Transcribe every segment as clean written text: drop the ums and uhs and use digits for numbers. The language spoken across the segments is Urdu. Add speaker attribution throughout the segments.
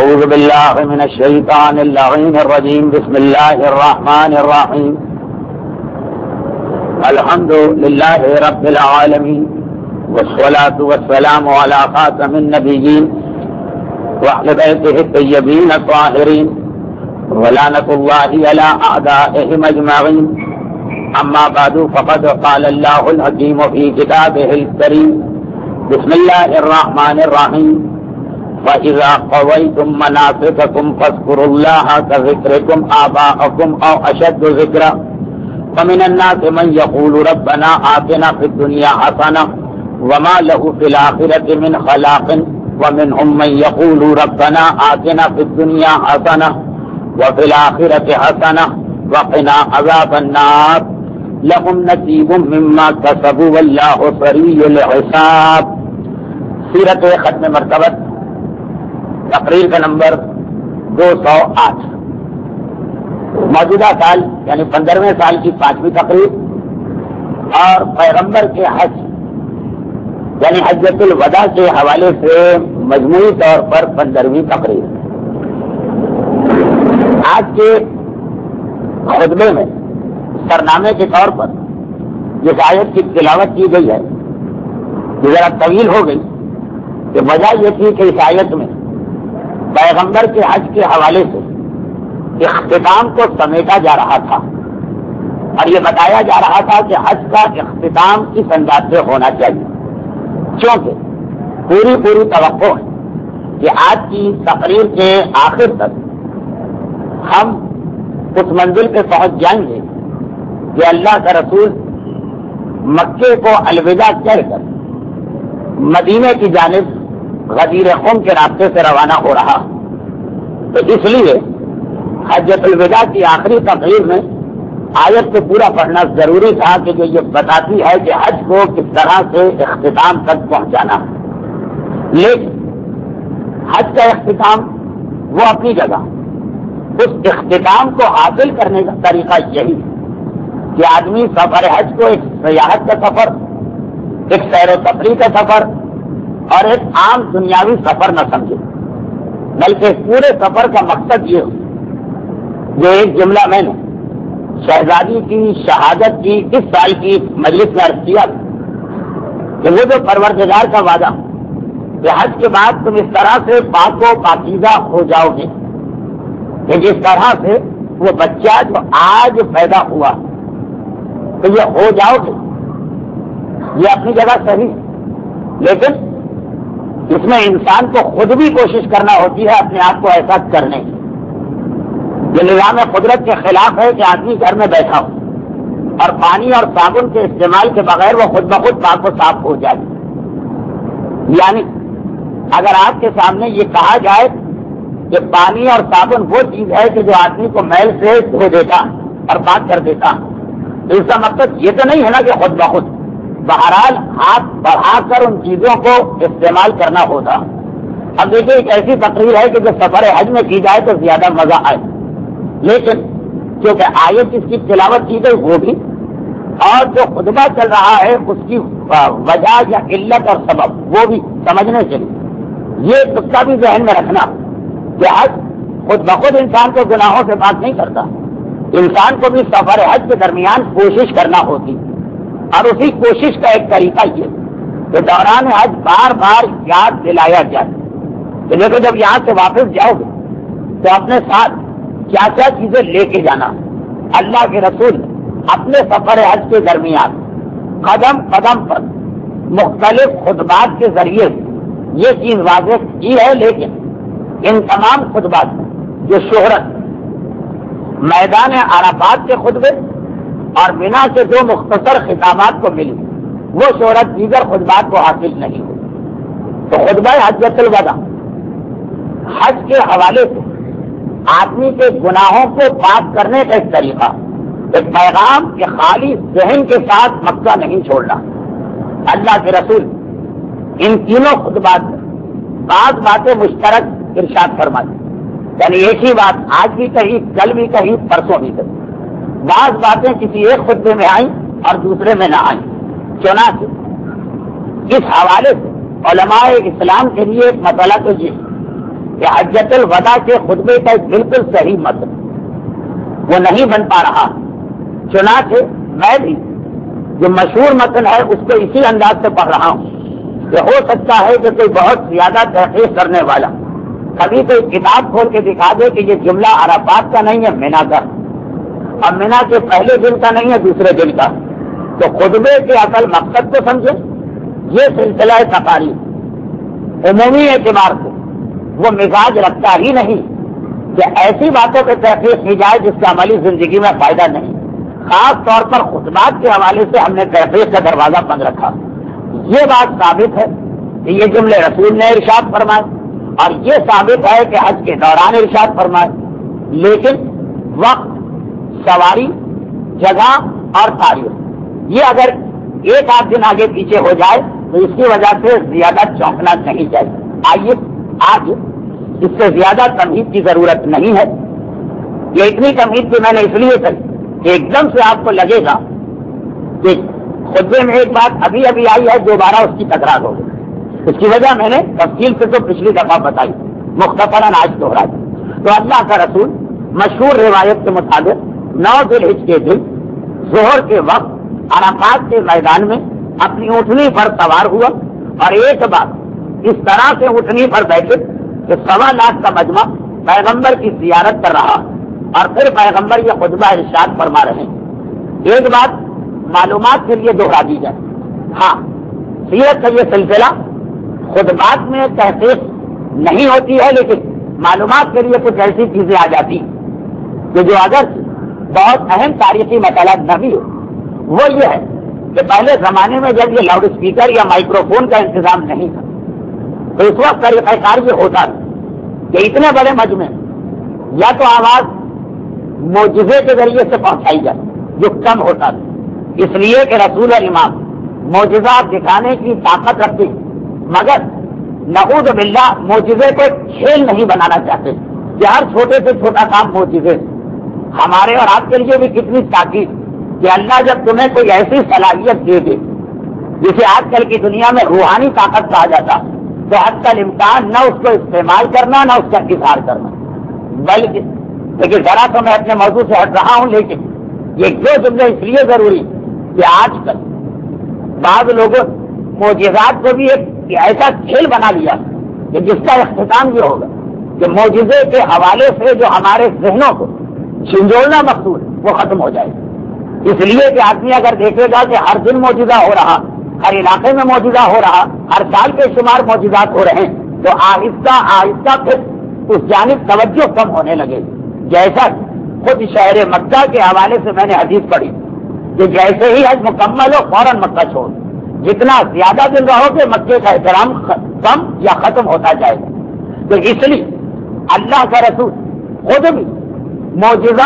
Speaker 1: أعوذ بالله من الشيطان اللعين الرجيم. بسم الله الرحمن الرحيم. الحمد لله رب العالمين والصلاة والسلام على خاتم النبيين وأهل بيته الطيبين الطاهرين ولعنة الله على أعدائهم أجمعين. أما بعد فقد قال الله الحكيم في كتابه الكريم. بسم الله الرحمن الرحيم. وَإِذَا قَضَيْتُم مَّنَاسِكَكُمْ فاذكروا اللَّهَ كذكركم آباءكم أو أشد ذكرا ومن الناس من يقول ربنا آتنا في الدنيا حسنة وما له في الآخرة من خلاق ومنهم من يقول ربنا آتنا في الدنيا حسنة وفي الآخرة حسنة وقنا عذاب النار لهم نصيب مما كسبوا والله سريع الحساب. سیرت ختم مرتبت تقریر کا نمبر 208. موجودہ سال یعنی 15ویں سال کی 5ویں تقریر اور پیغمبر کے حج یعنی حجۃ الوداع کے حوالے سے مجموعی طور پر 15ویں تقریر. آج کے خطبے میں سرنامے کے طور پر جس آیت کی تلاوت کی گئی ہے یہ ذرا طویل ہو گئی کہ وجہ یہ تھی کہ اس آیت میں پیغمبر کے حج کے حوالے سے اختتام کو سمیٹا جا رہا تھا اور یہ بتایا جا رہا تھا کہ حج کا اختتام کس انداز سے ہونا چاہیے، کیونکہ پوری توقع ہے کہ آج کی تقریر کے آخر تک ہم اس منزل پہ پہنچ جائیں گے کہ اللہ کا رسول مکے کو الوداع کہہ کر مدینے کی جانب غدیر قوم کے راستے سے روانہ ہو رہا. تو اس لیے حجۃ الوداع کی آخری تقریر میں آیت کو پورا پڑھنا ضروری تھا کہ جو یہ بتاتی ہے کہ حج کو کس طرح سے اختتام تک پہنچانا. لیکن حج کا اختتام وہ اپنی جگہ، اس اختتام کو حاصل کرنے کا طریقہ یہی کہ آدمی سفر حج کو ایک سیاحت کا سفر، ایک سیر و تفریح کا سفر اور ایک عام دنیاوی سفر نہ سمجھے، بلکہ پورے سفر کا مقصد یہ ہو جو ایک جملہ میں نے شہزادی کی شہادت کی اس سال کی مجلس میں عرض کیا کہ وہ جو پروردگار کا وعدہ کہ حج کے بعد تم اس طرح سے پاک و پاکیزہ ہو جاؤ گے کہ جس طرح سے وہ بچہ جو آج پیدا ہوا تو یہ ہو جاؤ گے، یہ اپنی جگہ صحیح، لیکن اس میں انسان کو خود بھی کوشش کرنا ہوتی ہے اپنے آپ کو ایسا کرنے کی. یہ نظام قدرت کے خلاف ہے کہ آدمی گھر میں بیٹھا ہو اور پانی اور صابن کے استعمال کے بغیر وہ خود بخود پاک و صاف ہو جائے. یعنی اگر آپ کے سامنے یہ کہا جائے کہ پانی اور صابن وہ چیز ہے کہ جو آدمی کو میل سے دھو دیتا اور پاک کر دیتا، تو اس کا مقصد یہ تو نہیں ہے نا کہ خود بخود، بہرحال ہاتھ بڑھا کر ان چیزوں کو استعمال کرنا ہوتا. اب دیکھیے ایک ایسی تقریر ہے کہ جو سفر حج میں کی جائے تو زیادہ مزہ آئے، لیکن کیونکہ آیت اس کی تلاوت کی گئی وہ بھی اور جو خطبہ چل رہا ہے اس کی وجہ یا علت اور سبب وہ بھی سمجھنے کے لیے یہ نقطہ بھی ذہن میں رکھنا کہ حج خود بخود انسان کو گناہوں سے پاک نہیں کرتا. انسان کو بھی سفر حج کے درمیان کوشش کرنا ہوتی اور اسی کوشش کا ایک طریقہ یہ کہ دوران حج بار بار یاد دلایا جائے کہ دیکھو جب یہاں سے واپس جاؤ گے تو اپنے ساتھ کیا کیا چیزیں لے کے جانا. اللہ کے رسول اپنے سفر حج کے درمیان قدم قدم پر مختلف خطبات کے ذریعے یہ چیز واضح کی ہے، لیکن ان تمام خطبات جو شہرت میدان عرفات کے خطبے اور بنا کے دو مختصر خطابات کو ملی وہ شہرت دیگر خطبات کو حاصل نہیں ہوئی. تو خطبہ حجۃ الوداع حج کے حوالے سے آدمی کے گناہوں کو پاک کرنے کا ایک طریقہ، ایک پیغام کہ خالی ذہن کے ساتھ مکہ نہیں چھوڑنا. اللہ کے رسول ان تینوں خطبات میں بعض باتیں مشترک ارشاد فرمائی، یعنی ایک ہی بات آج بھی کہی، کل بھی کہی، پرسوں بھی کہی. بعض باتیں کسی ایک خطبے میں آئیں اور دوسرے میں نہ آئیں. چنانچہ اس حوالے سے علماء اسلام کے لیے ایک مسئلہ تو یہ کہ حجۃ الوداع کے خطبے کا ایک بالکل صحیح متن وہ نہیں بن پا رہا، چنانچہ میں بھی جو مشہور متن ہے اس کو اسی انداز سے پڑھ رہا ہوں کہ ہو سکتا ہے کہ کوئی بہت زیادہ تحقیق کرنے والا کبھی کوئی کتاب کھول کے دکھا دے کہ یہ جملہ عرفات کا نہیں ہے، مینا کا، اور مینا کے پہلے دن کا نہیں ہے، دوسرے دن کا، تو خطبے کے اصل مقصد کو سمجھے۔ یہ سلسلہ تقاریر عمومی اعتبار سے وہ مزاج رکھتا ہی نہیں کہ ایسی باتوں پہ تحقیق کی جائے جس کا عملی زندگی میں فائدہ نہیں۔ خاص طور پر خطبات کے حوالے سے ہم نے تحقیق کا دروازہ بند رکھا۔ یہ بات ثابت ہے کہ یہ جملے رسول نے ارشاد فرمائے، اور یہ ثابت ہے کہ حج کے دوران ارشاد فرمائے، لیکن وقت، سواری، جگہ اور تاریخ یہ اگر ایک آدھ دن آگے پیچھے ہو جائے تو اس کی وجہ سے زیادہ چونکنا نہیں چاہیے۔ آئیے آج اس سے زیادہ تمہید کی ضرورت نہیں ہے۔ یہ اتنی تمہید بھی میں نے اس لیے کری کہ ایک دم سے آپ کو لگے گا کہ خطبے میں ایک بات ابھی ابھی آئی ہے، دوبارہ اس کی تکرار ہو گئی۔ اس کی وجہ میں نے تفصیل سے تو پچھلی دفعہ بتائی، مختصراً آج دوہرا دی۔ تو اللہ کا رسول مشہور روایت کے مطابق 9 ذی الحجہ کے دن ظہر کے وقت عرفات کے میدان میں اپنی اونٹنی پر سوار ہوا، اور ایک بار اس طرح سے اونٹنی پر بیٹھے کہ 1.25 لاکھ کا مجمع پیغمبر کی زیارت کر رہا، اور پھر پیغمبر یہ خطبہ ارشاد فرما رہے ہیں۔ ایک بات معلومات کے لیے دوہرا دی جائے، ہاں سیرت کا یہ سلسلہ خطبات میں تحقیق نہیں ہوتی ہے، لیکن معلومات کے لیے کچھ ایسی چیزیں آ جاتی کہ جو اگر بہت اہم تاریخی مسئلہ نہ بھی ہو، وہ یہ ہے کہ پہلے زمانے میں جب یہ لاؤڈ اسپیکر یا مائکرو فون کا انتظام نہیں تھا تو اس وقت طریقہ کار یہ ہوتا تھا کہ اتنے بڑے مجمع یا تو آواز معجزے کے ذریعے سے پہنچائی جائے جو کم ہوتا تھا، اس لیے کہ رسول اور امام معجزات دکھانے کی طاقت رکھتے، مگر نعوذ باللہ معجزے کو کھیل نہیں بنانا چاہتے کہ ہر چھوٹے سے چھوٹا کام معجزے۔ ہمارے اور آپ کے لیے بھی کتنی تاکید کہ اللہ جب تمہیں کوئی ایسی صلاحیت دے دے جسے آج کل کی دنیا میں روحانی طاقت کہا جاتا، تو حتی الامکان نہ اس کو استعمال کرنا نہ اس کا اظہار کرنا، بلکہ لیکن ذرا تو میں اپنے موضوع سے ہٹ رہا ہوں، لیکن یہ دو جملے اس لیے ضروری کہ آج کل بعض لوگوں معجزات کو بھی ایک ایسا کھیل بنا لیا کہ جس کا اختتام یہ ہوگا کہ معجزے کے حوالے سے جو ہمارے ذہنوں کو جھنجھوڑنا مقصود وہ ختم ہو جائے گا۔ اس لیے کہ آدمی اگر دیکھے گا کہ ہر دن معجزہ ہو رہا، ہر علاقے میں معجزہ ہو رہا، ہر سال کے شمار معجزات ہو رہے ہیں، تو آہستہ آہستہ پھر اس جانب توجہ کم ہونے لگے گی۔ جیسا خود شہر مکہ کے حوالے سے میں نے حدیث پڑھی کہ جیسے ہی حج مکمل ہو فوراً مکہ چھوڑ، جتنا زیادہ دن رہو گے مکے کا احترام کم یا ختم ہوتا جائے گا۔ تو اس لیے اللہ کا رسول خود بھی معجزہ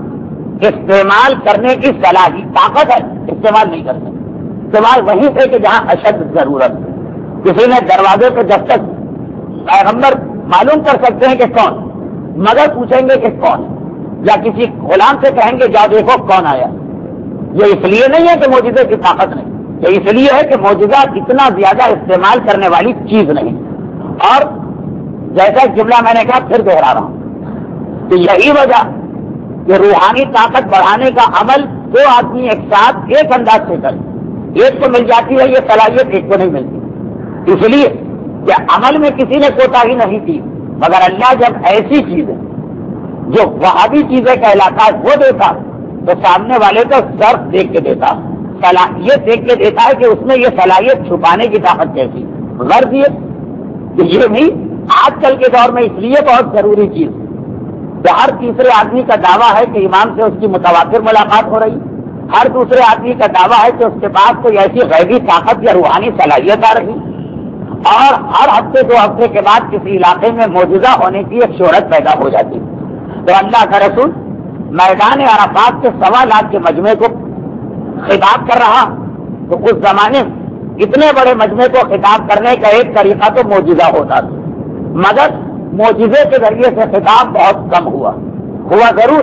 Speaker 1: استعمال کرنے کی صلاحیت طاقت ہے، استعمال نہیں کرتے، استعمال وہیں سے کہ جہاں اشد ضرورت ہے۔ کسی نے دروازے پہ دستک، پیغمبر معلوم کر سکتے ہیں کہ کون، مگر پوچھیں گے کہ کون، یا کسی غلام سے کہیں گے جاؤ دیکھو کون آیا۔ یہ اس لیے نہیں ہے کہ معجزے کی طاقت نہیں، یہ اس لیے ہے کہ معجزہ اتنا زیادہ استعمال کرنے والی چیز نہیں۔ اور جیسا جملہ میں نے کہا پھر دوہرا رہا ہوں کہ یہی وجہ کہ روحانی طاقت بڑھانے کا عمل دو آدمی ایک ساتھ ایک انداز سے کرے، ایک کو مل جاتی ہے یہ صلاحیت، ایک کو نہیں ملتی، اس لیے کہ عمل میں کسی نے کوتاہی نہیں کی، مگر اللہ جب ایسی چیزیں جو وہابی چیزیں کہلاتا ہے وہ دیتا تو سامنے والے کو ظرف دیکھ کے دیتا، صلاحیت دیکھ کے دیتا ہے کہ اس میں یہ صلاحیت چھپانے کی طاقت کیسی، غرض یہ کہ یہ بھی آج کل کے دور میں اس لیے بہت ضروری چیز کہ ہر تیسرے آدمی کا دعویٰ ہے کہ امام سے اس کی متواتر ملاقات ہو رہی، ہر دوسرے آدمی کا دعویٰ ہے کہ اس کے پاس کوئی ایسی غیبی طاقت یا روحانی صلاحیت آ رہی، اور ہر ہفتے 2 ہفتے کے بعد کسی علاقے میں معجزہ ہونے کی ایک شہرت پیدا ہو جاتی۔ تو اللہ کا رسول میدان عرفات کے 1.25 لاکھ کے مجمع کو خطاب کر رہا، تو اس زمانے میں اتنے بڑے مجمع کو خطاب کرنے کا ایک طریقہ تو معجزہ ہوتا تھا، مگر معجزے کے ذریعے سے خطاب بہت کم ہوا ضرور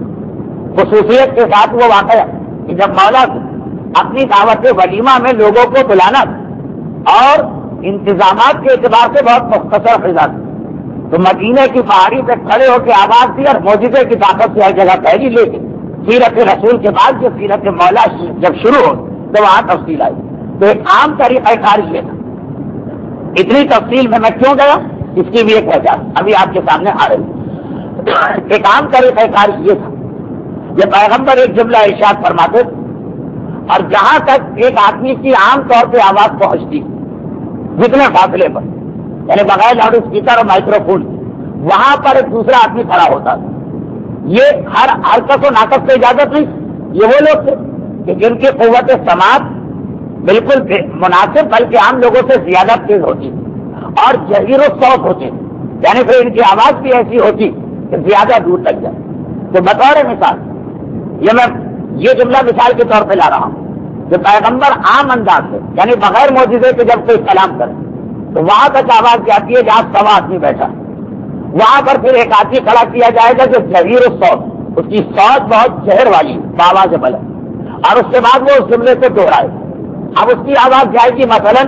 Speaker 1: خصوصیت کے ساتھ وہ واقعہ کہ جب مولا اپنی دعوت ولیمہ میں لوگوں کو بلانا اور انتظامات کے اعتبار سے بہت مختصر خطاب، تو مدینے کی پہاڑی پہ کھڑے ہو کے آواز دی اور معجزے کی طاقت سے ہر جگہ پھیلی، لیکن سیرت رسول کے بعد جو سیرت مولا جب شروع ہو تو وہاں تفصیل آئی. تو ایک عام طریقہ کار یہ تھا. اتنی تفصیل میں کیوں گیا اس کی بھی ایک وجہ ابھی آپ کے سامنے آ رہی ہے. ایک عام طریقہ کار یہ تھا، یہ پیغمبر ایک جملہ ارشاد فرماتے اور جہاں تک ایک آدمی کی عام طور پہ آواز پہنچتی جتنے فاصلے پر، یعنی بغیر لاؤڈ اسپیکر اور مائکرو فون، وہاں پر ایک دوسرا آدمی کھڑا ہوتا تھا. یہ ہر حرکت و ناقص کی اجازت نہیں. یہ وہ لوگ تھے کہ جن کی قوت سماعت بالکل مناسب بلکہ عام لوگوں سے زیادہ تیز ہوتی اور جہیر و صوت ہوتے، یعنی پھر ان کی آواز بھی ایسی ہوتی کہ زیادہ دور تک جائے. تو بطور مثال یہ جملہ مثال کے طور پہ لا رہا ہوں کہ پیغمبر عام انداز سے یعنی بغیر معجزے کے جب کوئی کلام کرے تو وہاں تک آواز جاتی ہے جہاں 100 آدمی بیٹھا، وہاں پر پھر ایک آدمی کھڑا کیا جائے گا جو جہیر و صوت، اس کی صوت بہت زہر والی باواز بلند، اور اس کے بعد وہ اس جملے کو دوہرائے. اب اس کی آواز جائے گی مثلا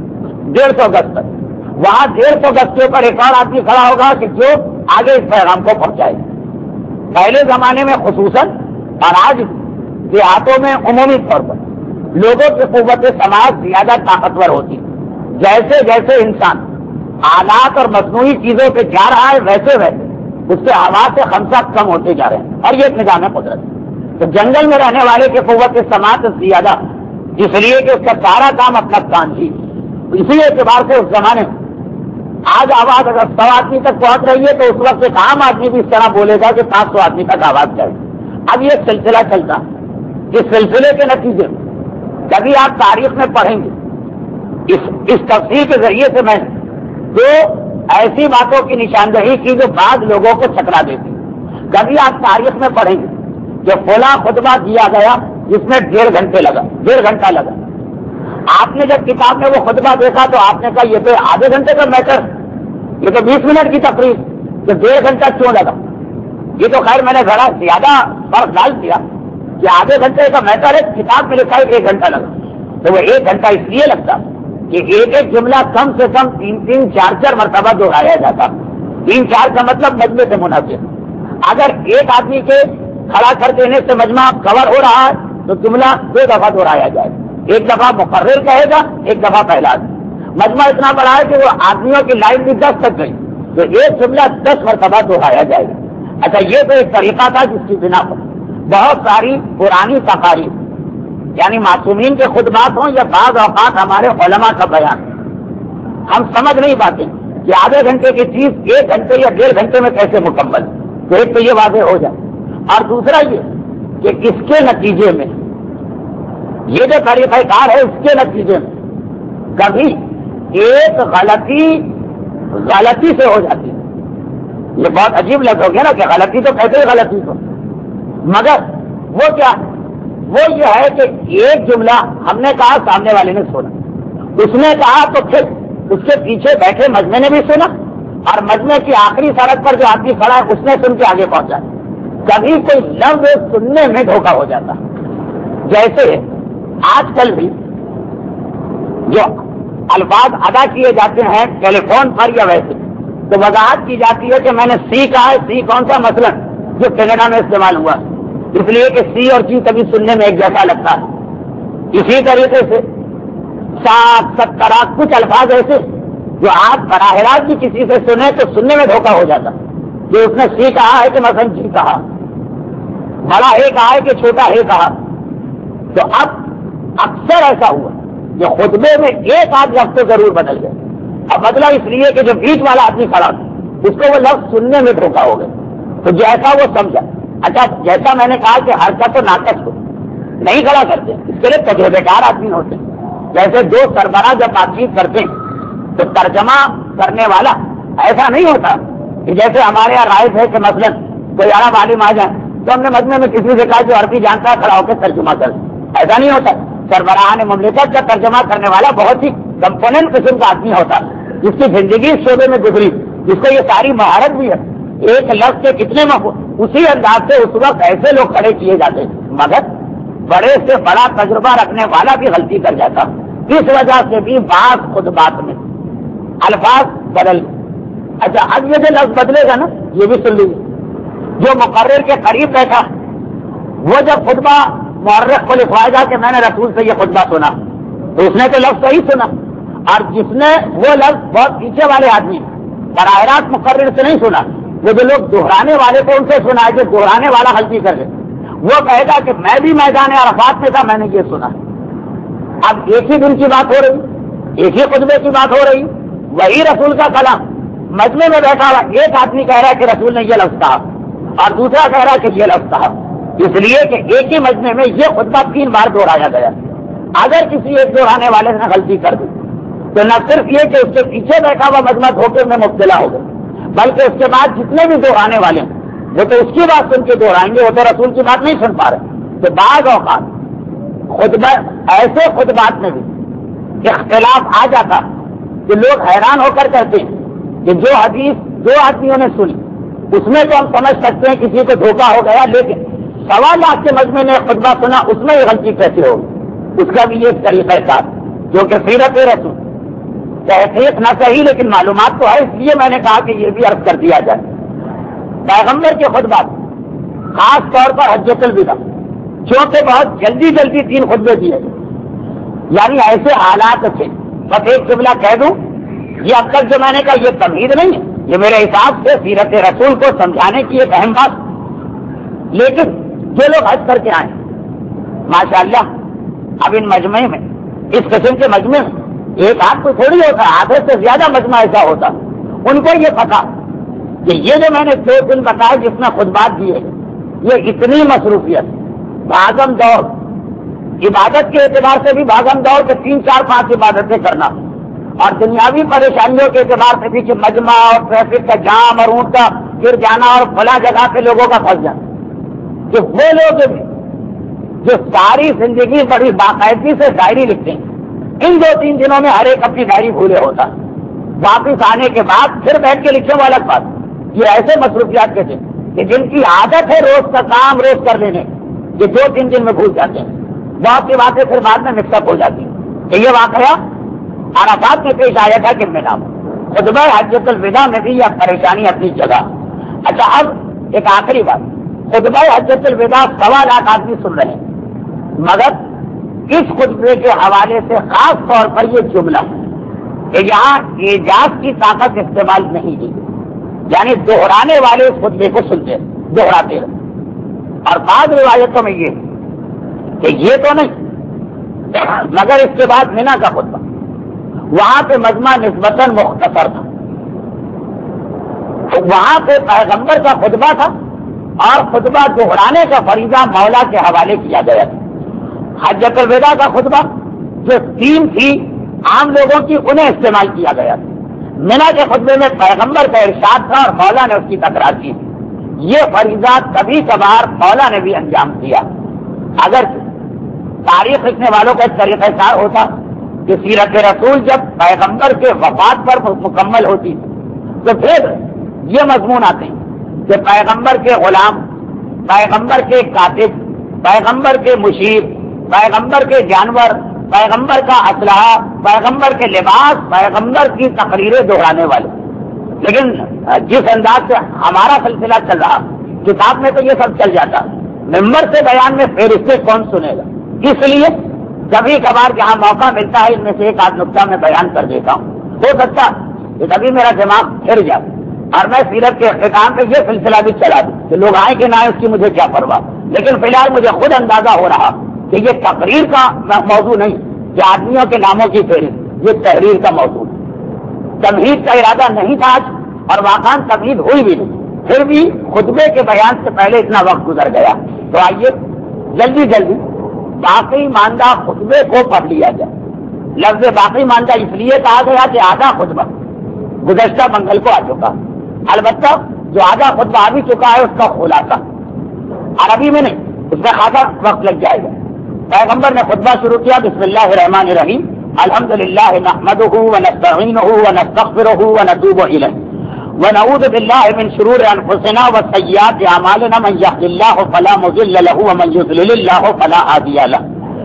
Speaker 1: 150 گز تک، وہاں 150 گز کے اوپر ایک اور آدمی کھڑا ہوگا کہ جو آگے اس پیغام کو پہنچائے. پہلے زمانے میں خصوصاً اور آج دیہاتوں میں عمومی طور پر لوگوں کی قوت سماعت زیادہ طاقتور ہوتی. جیسے جیسے انسان آلات اور مصنوعی چیزوں پہ جا رہا ہے ویسے ویسے اس سے آواز سے خمسہ کم ہوتے جا رہے ہیں، اور یہ ایک نظام قدرت. تو جنگل میں رہنے والے کی قوت سماعت زیادہ، اس لیے کہ اس کا سارا کام اپنا کان تھی. اسی اعتبار سے اس زمانے میں آج آواز اگر 100 آدمی تک پہنچ رہی ہے تو اس وقت ایک عام آدمی بھی اس طرح بولے گا کہ 500 آدمی تک آواز جائے. اب یہ سلسلہ چلتا، اس سلسلے کے نتیجے میں کبھی آپ تاریخ میں پڑھیں گے اس تفسیر کے ذریعے سے میں دو ایسی باتوں کی نشاندہی کی جو بعض لوگوں کو چکرا دیتی. کبھی آپ تاریخ میں پڑھیں گے کہ فلاں خطبہ دیا گیا جس میں 1.5 گھنٹہ لگا. آپ نے جب کتاب میں وہ خطبہ دیکھا تو آپ نے کہا یہ تو آدھے گھنٹے کا میٹر، یہ تو 20 منٹ کی تقریر، تو 1.5 گھنٹہ کیوں لگا؟ یہ تو خیر میں نے ذرا زیادہ فرق ڈال دیا کہ آدھے گھنٹے کا میٹر ہے، کتاب میں لکھا ہے 1 گھنٹہ لگا. تو وہ 1 گھنٹہ اس لیے لگتا کہ ایک ایک جملہ کم سے کم 3 4 مرتبہ دہرایا جاتا. 3 4 کا مطلب مجمع سے مناسب. اگر ایک آدمی کے کھڑا کر دینے سے مجمع کور ہو رہا ہے تو جملہ 2 دفعہ دہرایا جائے. ایک دفعہ مقرر کہے گا، ایک دفعہ پہلا آدمی. مجمع اتنا بڑا ہے کہ وہ آدمیوں کی لائن بھی 10 تک گئی تو ایک جملہ 10 مرتبہ دہرایا جائے گا. اچھا یہ تو ایک طریقہ تھا جس کی بنا پر بہت ساری پرانی تقاریر یعنی معصومین کے خطبات ہوں یا بعض اوقات ہمارے علماء کا بیان، ہم سمجھ نہیں پاتے کہ آدھے گھنٹے کی چیز 1 گھنٹے یا 1.5 گھنٹے میں کیسے مکمل. تو ایک تو یہ واضح ہو جائے، اور دوسرا یہ کہ اس کے نتیجے میں یہ جو طریقہ کار ہے اس کے نتیجے میں کبھی ایک غلطی سے ہو جاتی ہے. یہ بہت عجیب لفظ ہو گیا نا کہ غلطی تو کیسے غلطی ہو، مگر وہ کیا، وہ یہ ہے کہ ایک جملہ ہم نے کہا سامنے والے نے سنا، اس نے کہا تو پھر اس کے پیچھے بیٹھے مجمع نے بھی سنا، اور مجمع کی آخری سڑک پر جو آدمی کھڑا ہے اس نے سن کے آگے پہنچا. کبھی کوئی لفظ سننے میں دھوکہ ہو جاتا. جیسے آج کل بھی جو الفاظ ادا کیے جاتے ہیں ٹیلی فون پر یا ویسے تو وضاحت کی جاتی ہے کہ میں نے سی کہا ہے. سی کون سا؟ مثلا جو کینیڈا میں استعمال ہوا، اس لیے کہ سی اور جی کبھی سننے میں ایک جیسا لگتا ہے. اسی طریقے سے 60 70 کچھ الفاظ ایسے جو آپ براہ راست بھی کسی سے سنیں تو سننے میں دھوکہ ہو جاتا کہ اس نے سی کہا ہے کہ مثلا جی کہا، بڑا ہے کہا ہے کہ چھوٹا ہے کہا. تو اب اکثر ایسا ہوا کہ خطبے میں ایک آدھ لفظ تو ضرور بدل گئے. اب بدلا اس لیے کہ جو بیچ والا آدمی کھڑا تھا اس کو وہ لفظ سننے میں دھوکہ ہو گئے. تو جیسا وہ سمجھا، اچھا جیسا میں نے کہا کہ حرکت و ناقص کو نہیں کھڑا کرتے، اس کے لیے تجربے کار آدمی ہوتے ہیں. جیسے 2 سربراہ جب بات چیت کرتے ہیں تو ترجمہ کرنے والا ایسا نہیں ہوتا کہ جیسے ہمارے یہاں رائج ہے کہ مثلا کوئی عرب عالم آ جائے تو ہم نے مجمع میں کسی سے کہا جو عربی جانتا ہے کھڑا ہو کے ترجمہ کر. ایسا نہیں ہوتا. سربراہان مملکت کا ترجمہ کرنے والا بہت ہی کمپوننٹ قسم کا آدمی ہوتا جس کی زندگی اس شعبے میں گزری، جس کو یہ ساری مہارت بھی ہے. ایک لفظ کے کتنے اسی انداز سے اس وقت ایسے لوگ کھڑے کیے جاتے، مگر بڑے سے بڑا تجربہ رکھنے والا بھی غلطی کر جاتا. اس وجہ سے بھی بعض خطبات میں الفاظ بدل. اچھا اب یہ جو لفظ بدلے گا نا یہ بھی سن لیجیے. جو مقرر کے قریب بیٹھا وہ جب خطبہ مورخ کو لکھوائے گا کہ میں نے رسول سے یہ خطبہ سنا تو اس نے تو لفظ صحیح سنا, اور جس نے وہ لفظ بہت پیچھے والے آدمی براہ راست مقرر سے نہیں سنا, وہ جو لوگ دہرانے والے تھے ان سے سنا ہے, جو دہرانے والا غلطی کر گئے وہ کہے گا کہ میں بھی میدان عرفات میں تھا, میں نے یہ سنا. اب ایک ہی دن کی بات ہو رہی, ایک ہی خطبے کی بات ہو رہی, وہی رسول کا کلام مجمع میں بیٹھا ہوا ایک آدمی کہہ رہا ہے کہ رسول نے یہ لفظ کہا اور دوسرا کہہ رہا ہے کہ یہ لفظ کہا, اس لیے کہ ایک ہی مجمع میں یہ خطبہ 3 بار دہرایا گیا. اگر کسی ایک دہرانے والے نے غلطی کر دی تو نہ صرف یہ کہ اس کے پیچھے بیٹھا ہوا مجمع دھوکے میں مبتلا ہو گیا, بلکہ اس کے بعد جتنے بھی دہرانے والے ہیں وہ تو اس کی بات سن کے دہرائیں گے, وہ تو رسول کی بات نہیں سن پا رہے. تو بعض اوقات خطبہ ایسے خطبات میں بھی اختلاف آ جاتا کہ لوگ حیران ہو کر کہتے ہیں کہ جو حدیث 2 آدمیوں نے سنی اس میں تو ہم سمجھ سکتے ہیں کسی کو دھوکہ ہو گیا, لیکن 1.25 لاکھ کے مجمع نے خطبہ سنا اس میں یہ غلطی کیسے ہوگی. اس کا بھی ایک طریقہ کار جو کہ سیرت رسول تحقیق نہ صحیح لیکن معلومات تو ہے, اس لیے میں نے کہا کہ یہ بھی عرض کر دیا جائے. پیغمبر کے خطبات خاص طور پر حجۃ الوداع چونکہ بہت جلدی 3 خطبے دیے, یعنی ایسے حالات تھے. بس ایک جملہ کہہ دوں, یہ اب تک جو میں نے کہا یہ تمہید نہیں ہے, یہ میرے حساب سے سیرت رسول کو سمجھانے کی ایک اہم بات. لیکن جو لوگ حج کر کے آئے ماشاءاللہ اب ان مجمع میں اس قسم کے مجمع میں ایک ہاتھ کوئی تھوڑی ہوتا, آدھے سے زیادہ مجمع ایسا ہوتا, ان کو یہ پتا کہ یہ جو میں نے 2 دن بتایا جس میں خطبات دیے یہ اتنی مصروفیت بھاگم دوڑ, عبادت کے اعتبار سے بھی بھاگم دوڑ کے 3, 4, 5 عبادتیں کرنا, اور دنیاوی پریشانیوں کے اعتبار سے بھی کہ مجمع اور ٹریفک کا جام اور اونٹ کا پھر جانا اور فلاں جگہ سے لوگوں کا پھنس جانا, کہ وہ لوگ جو ساری زندگی بڑی باقاعدگی سے ڈائری لکھتے ہیں ان 2-3 دنوں میں ہر ایک اپنی ڈائری بھولے ہوتا, واپس آنے کے بعد پھر بیٹھ کے لکھنے والا بات. یہ ایسے مصروفیات کے تھے کہ جن کی عادت ہے روز کا کام روز کر لینے, یہ 2-3 دن میں بھول جاتے ہیں. بہت سی باتیں پھر بعد میں مکس اپ ہو جاتی ہیں. کہ یہ واقعہ عرفات میں پیش آیا تھا کہ میں خطبہ حجۃ الوداع میں بھی یہ پریشانی اپنی جگہ. اچھا اب ایک آخری بات, خطبہ حجۃ الوداع 1.25 لاکھ آدمی سن رہے ہیں, مگر اس خطبے کے حوالے سے خاص طور پر یہ جملہ کہ یہاں اعجاز کی طاقت استعمال نہیں کی, یعنی دہرانے والے اس خطبے کو سنتے دہراتے ہیں. اور بعض روایتوں میں یہ کہ یہ تو نہیں مگر اس کے بعد مینا کا خطبہ, وہاں پہ مجمع نسبتاً مختصر تھا, وہاں پہ پیغمبر کا خطبہ تھا اور خطبہ دہرانے کا فریضہ مولا کے حوالے کیا گیا تھا. حجۃ الوداع کا خطبہ جو تھیم تھی عام لوگوں کی انہیں استعمال کیا گیا تھا. مینا کے خطبے میں پیغمبر کا ارشاد تھا اور مولا نے اس کی تکرار کی. یہ فریضہ کبھی کبھار مولا نے بھی انجام دیا. اگر تاریخ لکھنے والوں کا ایک طریقہ کار ہوتا کہ سیرت رسول جب پیغمبر کے وفات پر مکمل ہوتی تو پھر یہ مضمون آتے ہیں کہ پیغمبر کے غلام, پیغمبر کے کاتب, پیغمبر کے مشیر, پیغمبر کے جانور, پیغمبر کا اسلحہ, پیغمبر کے لباس, پیغمبر کی تقریریں دہرانے والے. لیکن جس انداز سے ہمارا سلسلہ چل رہا کتاب میں تو یہ سب چل جاتا, ممبر سے بیان میں فہرستیں کون سنے گا. اس لیے کبھی کبھار جہاں موقع ملتا ہے ان میں سے ایک آدھ نقطہ میں بیان کر دیتا ہوں. ہو سکتا کہ کبھی میرا دماغ پھر جائے اور میں سیرت کے اختتام پہ یہ سلسلہ بھی چلا دوں کہ لوگ آئیں کہ نہ آئیں اس کی مجھے کیا پرواہ. لیکن فی الحال مجھے خود اندازہ ہو رہا کہ یہ تقریر کا موضوع نہیں کہ آدمیوں کے ناموں کی فہرست, یہ تحریر کا موضوع. تمہید کا ارادہ نہیں تھا آج اور واقعاً تمہید ہوئی بھی نہیں, پھر بھی خطبے کے بیان سے پہلے اتنا وقت گزر گیا. تو آئیے جلدی جلدی باقی ماندہ خطبے کو پڑھ لیا جائے. لفظ باقی ماندہ اس لیے کہا گیا کہ آدھا خطبہ گزشتہ منگل کو آ چکا, البتہ جو آدھا خطبہ آ بھی چکا ہے اس کا خلاصہ عربی میں نہیں, اس میں خاصا وقت لگ جائے گا. پیغمبر نے خطبہ شروع کیا بسم اللہ الرحمن الرحیم الحمدللہ نحمدہ ونستعینہ ونستغفرہ ونتوب الیہ ونعوذ باللہ من شرور انفسنا وسیئات اعمالنا من یهد اللہ فلا مضل له ومن یضلل اللہ فلا ہادی له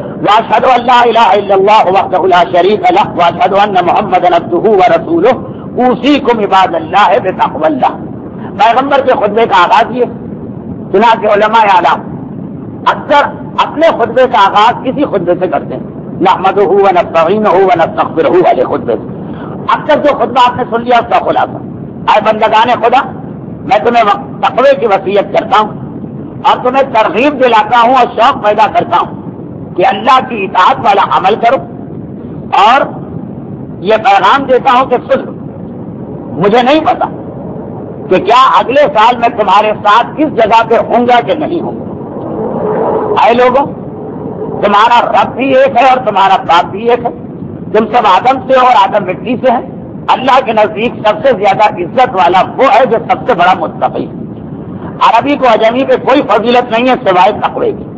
Speaker 1: واشهد ان لا الہ الا اللہ وحدہ لا شریک له واشهد ان محمدا عبدہ ورسولہ اوصیکم عباد اللہ بتقوی اللہ. پیغمبر کے خطبے کا آغاز یہ چنانچہ علماء اعلام اکثر اپنے خطبے کا آغاز کسی خطبے سے کرتے ہیں. نحمدہ ونستعینہ ونستغفرہ والے خطبے سے. اکثر جو خطبہ آپ نے سن لیا اس کا خلاصہ. اے بندگان خدا، میں تمہیں تقوی کی وصیت کرتا ہوں اور تمہیں ترغیب دلاتا ہوں اور شوق پیدا کرتا ہوں کہ اللہ کی اطاعت والا عمل کرو، اور یہ پیغام دیتا ہوں کہ صلح. مجھے نہیں پتا کہ کیا اگلے سال میں تمہارے ساتھ کس جگہ پہ ہوں گا کہ نہیں ہوں گا. اے لوگوں، تمہارا رب بھی ایک ہے اور تمہارا باپ بھی ایک ہے. تم سب آدم سے اور آدم مٹی سے ہیں. اللہ کے نزدیک سب سے زیادہ عزت والا وہ ہے جو سب سے بڑا متقی ہے. عربی کو اجمی پہ کوئی فضیلت نہیں ہے سوائے تقوی کی.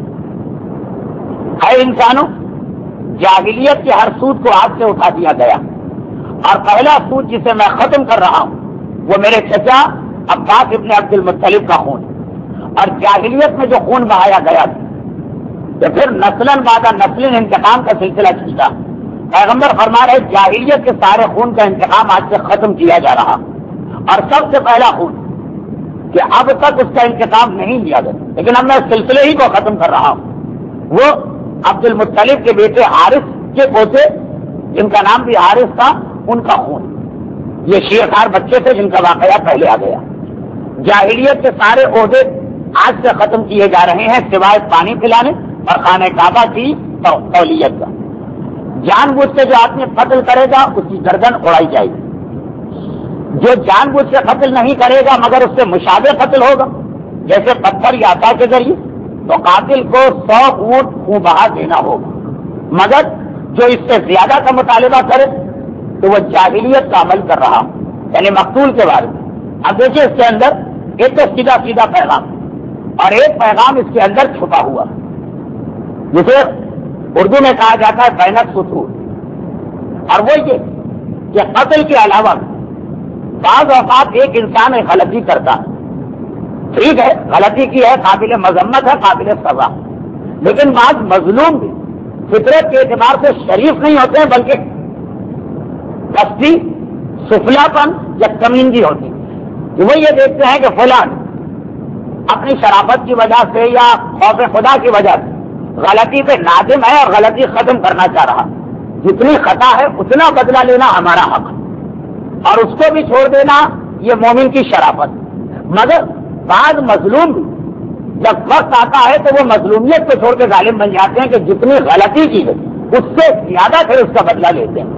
Speaker 1: اے انسانوں، جاہلیت کے ہر سود کو ہاتھ سے اٹھا دیا گیا، اور پہلا سود جسے میں ختم کر رہا ہوں وہ میرے چچا عباس ابن عبد المطلب کا خون. اور جاہلیت میں جو خون بہایا گیا تو پھر نسلاً بعد نسل انتقام کا سلسلہ چلتا. پیغمبر فرما رہے جاہلیت کے سارے خون کا انتقام آج سے ختم کیا جا رہا، اور سب سے پہلا خون کہ اب تک اس کا انتقام نہیں لیا گیا لیکن اب میں سلسلے ہی کو ختم کر رہا ہوں، وہ عبد المطلب کے بیٹے حارث کے پوتے جن کا نام بھی حارث تھا، ان کا خون. یہ شیرخوار بچے تھے جن کا واقعہ پہلے آ گیا. جاہلیت کے سارے عہدے آج سے ختم کیے جا رہے ہیں سوائے پانی پلانے اور خانہ کعبہ کی تولیت کا. جان بوجھ سے جو آدمی قتل کرے گا اس کی گردن اڑائی جائے گی. جو جان بوجھ سے قتل نہیں کرے گا مگر اس سے مشابہ قتل ہوگا جیسے پتھر یا عصا کے ذریعے، تو قاتل کو 100 اونٹ خون بہا دینا ہوگا. مگر جو اس سے زیادہ کا مطالبہ کرے تو وہ جاہلیت کا عمل کر رہا، یعنی مقتول کے بارے میں. اب دیکھیے اس کے اندر ایک تو سیدھا سیدھا پیغام اور ایک پیغام اس کے اندر چھپا ہوا جسے اردو میں کہا جاتا ہے بین السطور. اور وہ یہ کہ قتل کے علاوہ بعض اوقات ایک انسان ایک غلطی کرتا ہے، ٹھیک ہے غلطی کی ہے، قابل مذمت ہے، قابل سزا، لیکن بعض مظلوم بھی فطرت کے اعتبار سے شریف نہیں ہوتے ہیں بلکہ کشتی سفلا پن یا کمینگی ہوتی. وہ یہ دیکھتے ہیں کہ فلاں اپنی شرافت کی وجہ سے یا خوف خدا کی وجہ سے غلطی پہ نادم ہے اور غلطی ختم کرنا چاہ رہا. جتنی خطا ہے اتنا بدلہ لینا ہمارا حق اور اس کو بھی چھوڑ دینا یہ مومن کی شرافت. مگر بعض مظلوم بھی جب وقت آتا ہے تو وہ مظلومیت کو چھوڑ کے ظالم بن جاتے ہیں کہ جتنی غلطی کی ہے اس سے زیادہ پھر اس کا بدلہ لیتے ہیں.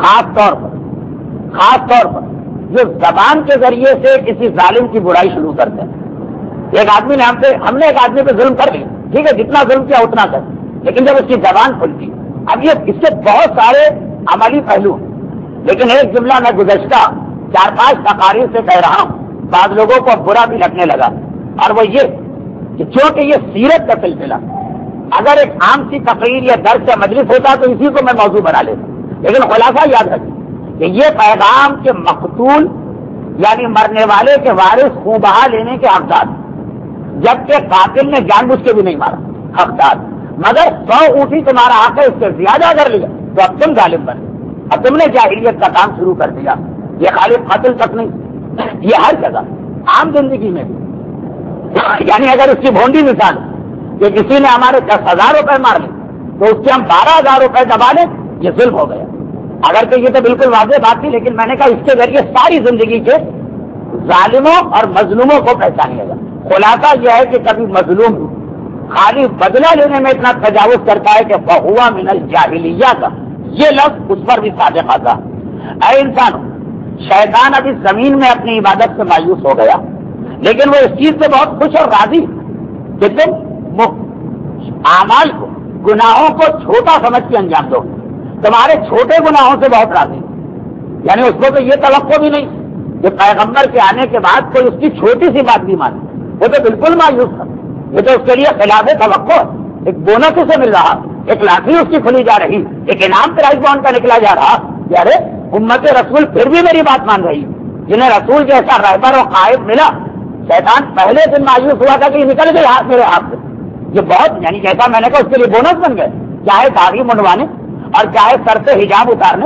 Speaker 1: خاص طور پر جو زبان کے ذریعے سے کسی ظالم کی برائی شروع کرتے ہیں. ایک آدمی نے ہم نے ایک آدمی پہ ظلم کر لی، ٹھیک ہے جتنا ظلم کیا اتنا کر، لیکن جب اس کی زبان کھلتی، اب یہ اس سے بہت سارے عملی پہلو ہیں، لیکن ایک جملہ میں گزشتہ 4-5 تقاریر سے کہہ رہا ہوں، بعض لوگوں کو برا بھی لگنے لگا، اور وہ یہ کہ چونکہ یہ سیرت کا سلسلہ اگر ایک عام سی تقریر یا درس یا مجلس ہوتا تو اسی کو میں موضوع بنا لیتا، لیکن خلاصہ یاد رکھیں کہ یہ پیغام کے مقتول یعنی مرنے والے کے وارث خون بہا لینے کے حقدار، جبکہ قاتل نے جان بوجھ کے بھی نہیں مارا حقدار. مگر 100 اونٹی تمہارا حق ہے، اس سے زیادہ اگر لیا تو اب تم ظالم بن گئے، اب تم نے جاہلیت کا کام شروع کر دیا. یہ خالی قتل تک نہیں، یہ ہر جگہ عام زندگی میں بھی. یعنی اگر اس کی بھونڈی مثال کہ کسی نے ہمارے 10,000 روپے مار لی تو اس کے ہم 12,000 روپے دبا لیں، یہ ظلم ہو گیا. اگر کہ یہ تو بالکل واضح بات تھی، لیکن میں نے کہا اس کے ذریعے ساری زندگی کے ظالموں اور مظلوموں کو پہچانیے گا. خلاصہ یہ ہے کہ کبھی مظلوم خالی بدلہ لینے میں اتنا تجاوز کرتا ہے کہ فہو من الجاہلیہ کا یہ لفظ اس پر بھی صادق آتا. اے انسانوں، شیطان ابھی زمین میں اپنی عبادت سے مایوس ہو گیا، لیکن وہ اس چیز سے بہت خوش اور راضی کہ تم اعمال کو، گناہوں کو چھوٹا سمجھ کے انجام دو. تمہارے چھوٹے گناہوں سے بہت راضی، یعنی اس کو تو یہ توقع بھی نہیں کہ پیغمبر کے آنے کے بعد کوئی اس کی چھوٹی سی بات بھی مانے. وہ تو بالکل مایوس تھا، یہ تو اس کے لیے خلاف توقع. ایک بونس اسے مل رہا، ایک لاٹری اس کی کھلی جا رہی، ایک انعام پرائز بانڈ کا نکلا جا رہا. یار امت رسول پھر بھی میری بات مان رہی، جنہیں رسول جیسا رہبر اور قائد ملا. شیطان پہلے دن مایوس ہوا تھا کہ یہ نکل گئے ہاتھ میرے ہاتھ سے. یہ بہت یعنی جیسا میں نے کہا اس کے لیے بونس بن گئے، چاہے داڑھی منڈوانے اور چاہے سر سے حجاب اتارنے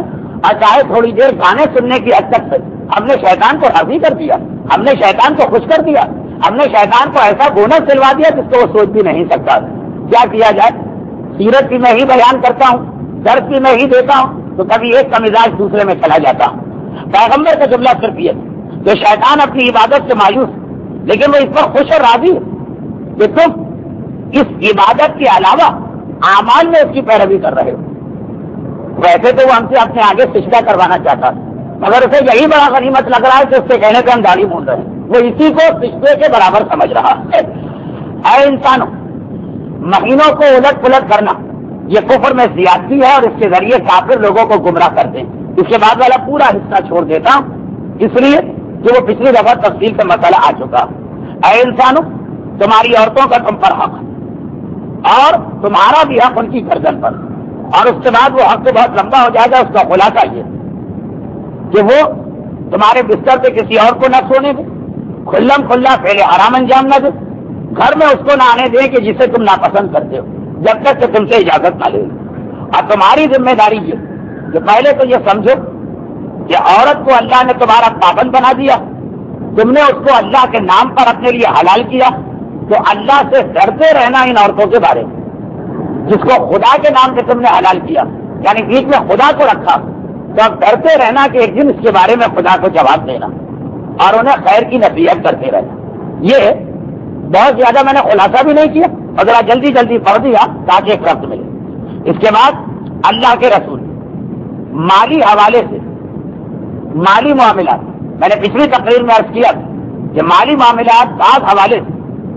Speaker 1: اور چاہے تھوڑی دیر گانے سننے کی حد تک ہم نے شیطان کو راضی کر دیا، ہم نے شیطان کو خوش کر دیا، ہم نے شیطان کو ایسا بونس دلوا دیا جس کو وہ سوچ بھی نہیں سکتا۔ کیا کیا جائے؟ سیرت بھی میں ہی بیان کرتا ہوں، درس بھی میں ہی دیتا ہوں، تو کبھی ایک کا مزاج دوسرے میں چلا جاتا ہوں۔ پیغمبر کا جملہ صرف یہ کہ شیطان اپنی عبادت سے مایوس، لیکن وہ اس پر خوش اور راضی ہے کہ تم اس عبادت کے علاوہ اعمال میں اس کی پیروی کر رہے ہو۔ ویسے تو وہ ہم سے اپنے آگے سجدہ کروانا چاہتا، مگر اسے یہی بڑا غنیمت لگ رہا ہے کہ اس سے کہنے پہ ہم داڑھی مونڈ رہے ہیں، وہ اسی کو سجدے کے برابر سمجھ رہا ہے۔ اے انسانوں، مہینوں کو الٹ پلٹ کرنا یہ کفر میں زیادتی ہے اور اس کے ذریعے کافر لوگوں کو گمراہ کرتے ہیں۔ اس کے بعد والا پورا حصہ چھوڑ دیتا ہوں اس لیے کہ وہ پچھلی دفعہ تفصیل سے مسئلہ آ چکا۔ اے انسانوں، تمہاری عورتوں کا تم پر حق ہے اور تمہارا بھی حق ان کی گردن پر، اور اس کے بعد وہ حق تو بہت لمبا ہو جائے گا۔ اس کا خلاصہ یہ کہ وہ تمہارے بستر پہ کسی اور کو نہ سونے دے، کھلم کھلا فعل حرام انجام نہ دے، گھر میں اس کو نہ آنے دیں کہ جسے تم ناپسند کرتے ہو جب تک کہ تم سے اجازت نہ لے۔ اور تمہاری ذمہ داری یہ کہ پہلے تو یہ سمجھو کہ عورت کو اللہ نے تمہارا پابند بنا دیا، تم نے اس کو اللہ کے نام پر اپنے لیے حلال کیا، تو اللہ سے ڈرتے رہنا ان عورتوں کے بارے میں جس کو خدا کے نام سے تم نے حلال کیا، یعنی بیچ میں خدا کو رکھا، تو اب ڈرتے رہنا کہ ایک دن اس کے بارے میں خدا کو جواب دینا اور انہیں خیر کی نصیحت کرتے رہنا۔ یہ بہت زیادہ میں نے خلاصہ بھی نہیں کیا، اور ذرا جلدی جلدی پڑھ دیا تاکہ ایک ربط ملے۔ اس کے بعد اللہ کے رسول مالی حوالے سے مالی معاملات، میں نے پچھلی تقریر میں عرض کیا کہ مالی معاملات بعض حوالے سے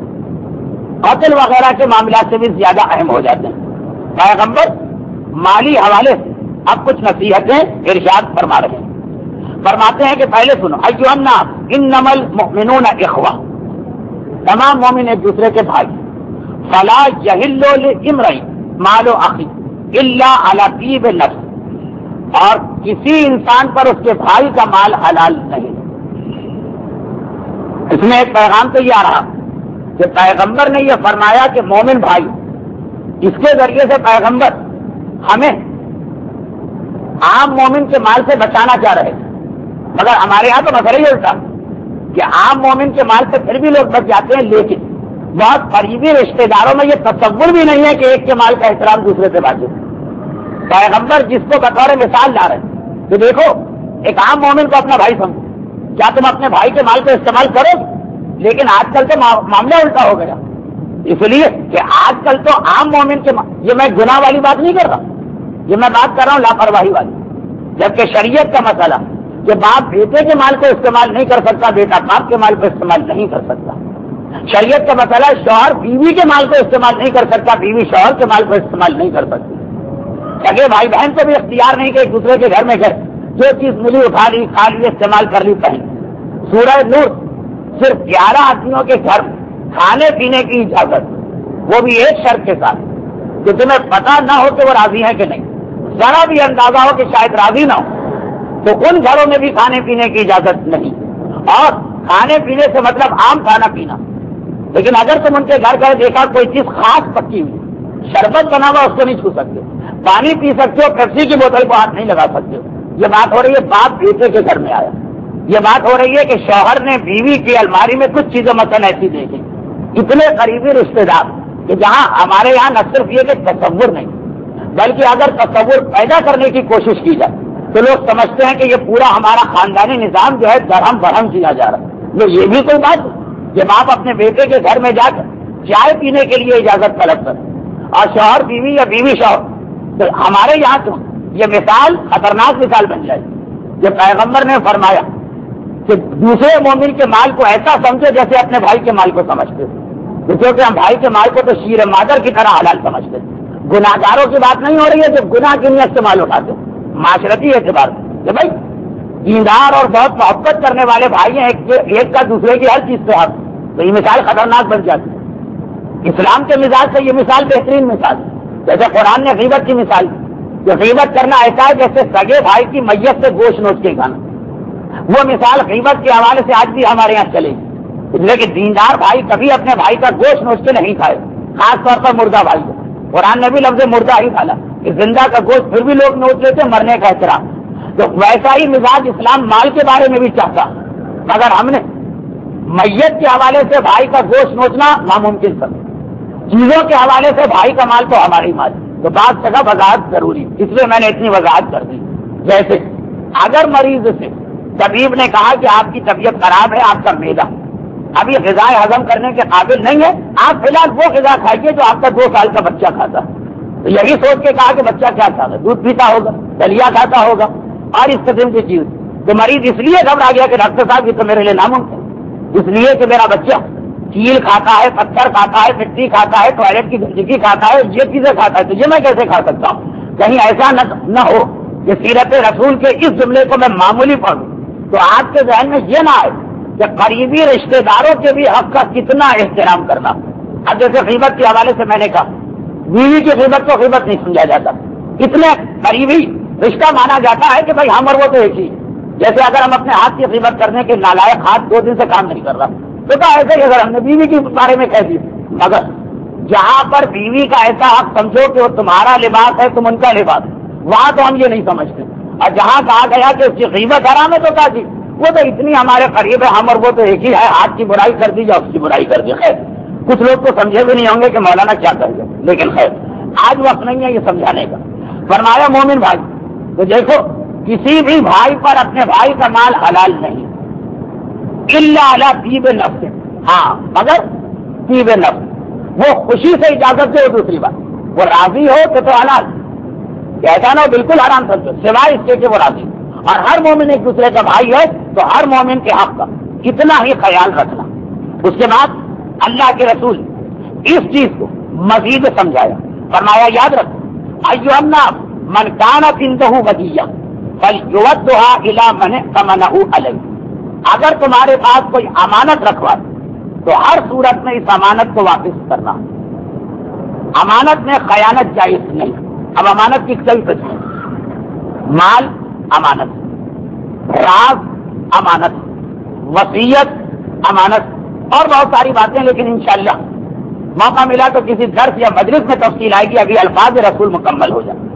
Speaker 1: قتل وغیرہ کے معاملات سے بھی زیادہ اہم ہو جاتے ہیں۔ پیغمبر مالی حوالے سے اب کچھ نصیحتیں ارشاد فرما رہے ہیں۔ فرماتے ہیں کہ پہلے سنو، ایھا الناس انما المؤمنون اخوہ، تمام مومن ایک دوسرے کے بھائی، فلا یحل لامرئ مال اخی الا علی طیب نفس، اور کسی انسان پر اس کے بھائی کا مال حلال نہیں۔ اس میں ایک پیغام تو یہ آ رہا کہ پیغمبر نے یہ فرمایا کہ مومن بھائی، اس کے ذریعے سے پیغمبر ہمیں عام مومن کے مال سے بچانا چاہ رہے تھے، مگر ہمارے یہاں تو مسئلہ ہی الٹا کہ عام مومن کے مال سے پھر بھی لوگ بچ جاتے ہیں، لیکن بہت قریبی رشتے داروں میں یہ تصور بھی نہیں ہے کہ ایک کے مال کا احترام دوسرے سے باقی۔ پیغمبر جس کو بطور مثال لا رہے ہیں کہ دیکھو ایک عام مومن کو اپنا بھائی سمجھو، کیا تم اپنے بھائی کے مال کو استعمال کرو؟ لیکن آج کل تو معاملہ الٹا ہو گیا، اس لیے کہ آج کل تو عام مومن کے یہ میں گناہ والی بات نہیں کر رہا، یہ میں بات کر رہا ہوں لاپرواہی والی، جبکہ شریعت کا مسئلہ کہ باپ بیٹے کے مال کو استعمال نہیں کر سکتا، بیٹا باپ کے مال کو استعمال نہیں کر سکتا۔ شریعت کا مسئلہ شوہر بیوی کے مال کو استعمال نہیں کر سکتا، بیوی شوہر کے مال کو استعمال نہیں کر سکتی۔ سگے بھائی بہن کو بھی اختیار نہیں کہ ایک دوسرے کے گھر میں گئے جو چیز ملی اٹھا لی، کھا لی، استعمال کر لی، پہن۔ سورہ نور صرف 11 آدمیوں کے گھر کھانے پینے کی اجازت، وہ بھی ایک شرط کے ساتھ کہ تمہیں پتہ نہ ہو کہ وہ راضی ہے کہ نہیں، ذرا بھی اندازہ ہو کہ شاید راضی نہ ہو تو ان گھروں میں بھی کھانے پینے کی اجازت نہیں۔ اور کھانے پینے سے مطلب عام کھانا پینا، لیکن اگر تم ان کے گھر گئے دیکھا کوئی چیز خاص پکی ہوئی، شربت بنا ہوا، اس کو نہیں چھو سکتے، پانی پی سکتے ہو، پیپسی کی بوتل کو ہاتھ نہیں لگا سکتے ہو۔ یہ بات ہو رہی ہے باپ بیٹے کے گھر میں آیا، یہ بات ہو رہی ہے کہ شوہر نے بیوی کی الماری میں کچھ چیزیں مثلا ایسی دیکھی، اتنے قریبی رشتے دار کہ جہاں ہمارے یہاں نہ صرف یہ کہ تصور نہیں بلکہ اگر تصور پیدا کرنے کی کوشش کی جائے تو لوگ سمجھتے ہیں کہ یہ پورا ہمارا خاندانی نظام جو ہے درہم برہم کیا جا رہا ہے۔ یہ بھی کوئی بات کہ باپ اپنے بیٹے کے گھر میں جا کر چائے پینے کے لیے اجازت طلب کر اور شوہر بیوی یا بیوی شوہر، تو ہمارے یہاں تو یہ مثال خطرناک مثال بن جائے کہ پیغمبر نے فرمایا کہ دوسرے مومن کے مال کو ایسا سمجھے جیسے اپنے بھائی کے مال کو سمجھتے، کیونکہ ہم بھائی کے مال کو تو شیر مادر کی طرح حلال سمجھتے۔ گناہگاروں کی بات نہیں ہو رہی ہے جو گناہ کی نیت سے مال اٹھاتے، معاشرتی اعتبار سے کہ بھائی دیندار اور بہت محبت کرنے والے بھائی ہیں، ایک کا دوسرے کی ہر چیز پہ حق، تو یہ مثال خطرناک بن جاتی ہے۔ اسلام کے مزاج سے یہ مثال بہترین مثال، جیسے قرآن نے غیبت کی مثال کہ غیبت کرنا ایسا ہے جیسے سگے بھائی کی میت سے گوشت نوچ کے کھانا، وہ مثال غیبت کے حوالے سے آج بھی ہمارے یہاں چلے گی، اس لیے کہ دیندار بھائی کبھی اپنے بھائی کا گوشت نوچ کے نہیں کھائے، خاص طور پر مردہ بھائی کو۔ قرآن نے بھی لفظ مردہ ہی ڈالا کہ زندہ کا گوشت پھر بھی لوگ نوچ لیتے، مرنے کا احترام، تو ویسا ہی مزاج اسلام مال کے بارے میں بھی چاہتا. اگر ہم نے میت کے حوالے سے بھائی کا گوشت نوچنا ناممکن سب, چیزوں کے حوالے سے بھائی کا مال تو ہماری مال, تو بات جگہ وضاحت ضروری, اس لیے میں نے اتنی وضاحت کر دی. جیسے اگر مریض سے طبیب نے کہا کہ آپ کی طبیعت خراب ہے, آپ کا معدہ ابھی غذا ہضم کرنے کے قابل نہیں ہے, آپ فی الحال وہ غذا کھائیے جو آپ کا 2 سال کا بچہ کھاتا ہے. تو یہی سوچ کے کہا کہ بچہ کیا کھاتا ہے, دودھ پیتا ہوگا, دلیا کھاتا ہوگا اور اس قسم کی چیز. تو مریض اس لیے گھبرا گیا کہ ڈاکٹر صاحب یہ تو میرے لیے ناممکن, اس لیے کہ میرا بچہ کیل کھاتا ہے, پتھر کھاتا ہے, مٹی کھاتا ہے, ٹوائلٹ کی گندگی کھاتا ہے, یہ چیزیں کھاتا ہے, تو یہ میں کیسے کھا سکتا ہوں. کہیں ایسا نہ ہو کہ سیرت رسول کے اس جملے کو میں معمولی پڑھوں تو آپ کے ذہن میں یہ نہ آئے کہ قریبی رشتہ داروں کے بھی حق کا کتنا احترام کرنا. اب جیسے غیبت کے حوالے سے میں نے کہا, بیوی کی غیبت کو غیبت نہیں سمجھا جاتا, اتنے قریبی رشتہ مانا جاتا ہے کہ بھائی ہم اور وہ تو ایک ہی. جیسے اگر ہم اپنے ہاتھ کی غیبت کرنے کے نالائق ہاتھ 2 دن سے کام نہیں کر رہا, تو کہا ایسے ہی اگر ہم نے بیوی کے بارے میں کہہ دی. مگر جہاں پر بیوی کا ایسا حق سمجھو کہ وہ تمہارا لباس ہے تم ان کا لباس, وہاں تو ہم یہ نہیں سمجھتے. اور جہاں کہا گیا کہ اس کی غیبت حرام ہے تو کہا جی وہ تو اتنی ہمارے قریب ہے, ہم اور وہ تو ایک ہی ہے, ہاتھ کی برائی کر دی یا اس کی برائی کر دی. خیر کچھ لوگ تو سمجھے بھی نہیں ہوں گے کہ مولانا کیا کر گئے, لیکن خیر آج وقت نہیں ہے یہ سمجھانے کا. فرمایا مومن بھائی, تو دیکھو کسی بھی بھائی پر اپنے بھائی کا مال حلال نہیں, الا علی طیب نفس, ہاں مگر طیب نفس, وہ خوشی سے اجازت دے. وہ دوسری بات, وہ راضی ہو تو حلال, کہتا نا بالکل حرام سمجھو, سوائے اس کے کہ وہ راضی. اور ہر مومن ایک دوسرے کا بھائی ہے, تو ہر مومن کے حق کا اتنا ہی خیال رکھنا. اس کے بعد اللہ کے رسول اس چیز کو مزید سمجھایا. فرمایا یاد رکھو ایھا الناس من کانت عنده ودیہ فلیؤدھا الی من ائتمنہ علیہ. اگر تمہارے پاس کوئی امانت رکھوا تو ہر صورت میں اس امانت کو واپس کرنا. امانت میں خیانت جائز نہیں. اب امانت کی کئی قسمیں, مال امانت, راز امانت, وصیت امانت اور بہت ساری باتیں, لیکن انشاءاللہ موقع ملا تو کسی درس یا مجلس میں تفصیل آئے گی. ابھی الفاظ رسول مکمل ہو جائے.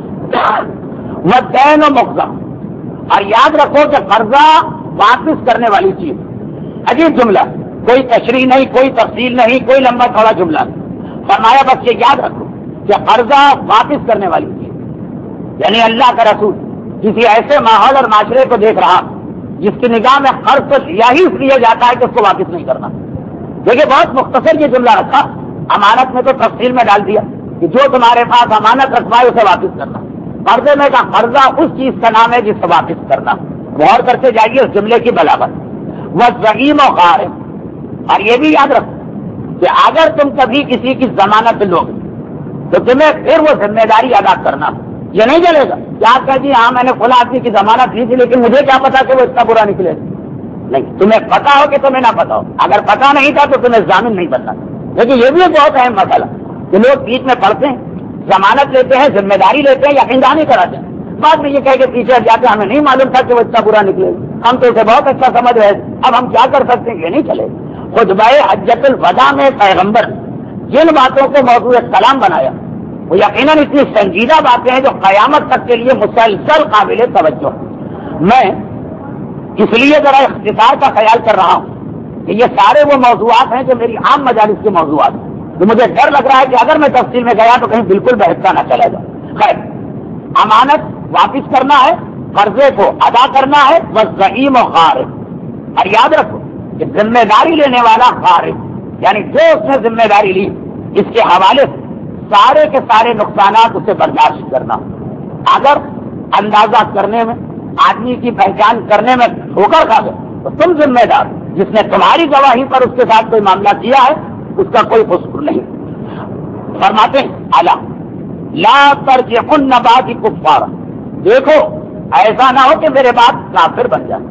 Speaker 1: والدین مقضی, اور یاد رکھو کہ قرضہ واپس کرنے والی چیز. عجیب جملہ, کوئی تشریح نہیں, کوئی تفصیل نہیں, کوئی لمبا چوڑا جملہ نہیں. فرمایا بس یہ یاد رکھو کہ قرضہ واپس کرنے والی چیز, یعنی اللہ کا رسول کسی ایسے ماحول اور معاشرے کو دیکھ رہا جس کی نگاہ میں قرض تو لیا ہی اس لیے جاتا ہے کہ اس کو واپس نہیں کرنا. دیکھیے بہت مختصر یہ جملہ رکھا, امانت میں تو تفصیل میں ڈال دیا کہ جو تمہارے پاس امانت رکھوائے اسے واپس کرنا. قرضے میں کا قرضہ اس چیز کا نام ہے جس سے واپس کرنا. غور کرتے جائیے اس جملے کی بلاغت. وہ زعیم و غارب, اور یہ بھی یاد رکھو کہ اگر تم کبھی کسی کی ضمانت لو تو تمہیں پھر وہ ذمہ داری ادا کرنا. یہ نہیں چلے گا کیا کہ جی ہاں میں نے فلاں آدمی کی ضمانت لی تھی لیکن مجھے کیا پتا کہ وہ اتنا برا نکلے. نہیں, تمہیں پتا ہو کہ تمہیں نہ پتا ہو. اگر پتا نہیں تھا تو تمہیں ضامن نہیں بننا. لیکن یہ بھی ایک بہت اہم مسئلہ کہ لوگ بیچ میں پڑھتے ہیں, ضمانت لیتے ہیں, ذمہ داری لیتے ہیں, یقین دہانی کراتے ہیں, بعد میں یہ کہہ کے پیچھے جاتے ہمیں نہیں معلوم تھا کہ وہ اتنا برا نکلے. ہم تو اسے بہت اچھا سمجھ رہے ہیں, اب ہم کیا کر سکتے ہیں, یہ نہیں چلے. خطبہ حجۃ الوداع میں پیغمبر جن باتوں کو موضوع کلام بنایا وہ یقیناً اتنی سنجیدہ باتیں ہیں جو قیامت تک کے لیے مسلسل قابل توجہ. میں اس لیے ذرا اختصار کا خیال کر رہا ہوں کہ یہ سارے وہ موضوعات ہیں جو میری عام مجالس کے موضوعات ہیں, تو مجھے ڈر لگ رہا ہے کہ اگر میں تفصیل میں گیا تو کہیں بالکل بہتر نہ چلا جائے. خیر, امانت واپس کرنا ہے, قرضے کو ادا کرنا ہے, بس زعیم و غارب. اور یاد رکھو کہ ذمہ داری لینے والا غارب یعنی جو اس نے ذمہ داری لی اس کے حوالے سے سارے کے سارے نقصانات اسے برداشت کرنا. اگر اندازہ کرنے میں, آدمی کی پہچان کرنے میں ٹھوکر کھا گئے تو تم ذمہ دار. جس نے تمہاری گواہی پر اس کے ساتھ کوئی معاملہ کیا ہے اس کا کوئی قصور نہیں. فرماتے ہیں اعلیٰ لا ترجعن بعدی کفارا, دیکھو ایسا نہ ہو کہ میرے بعد کافر بن جائے.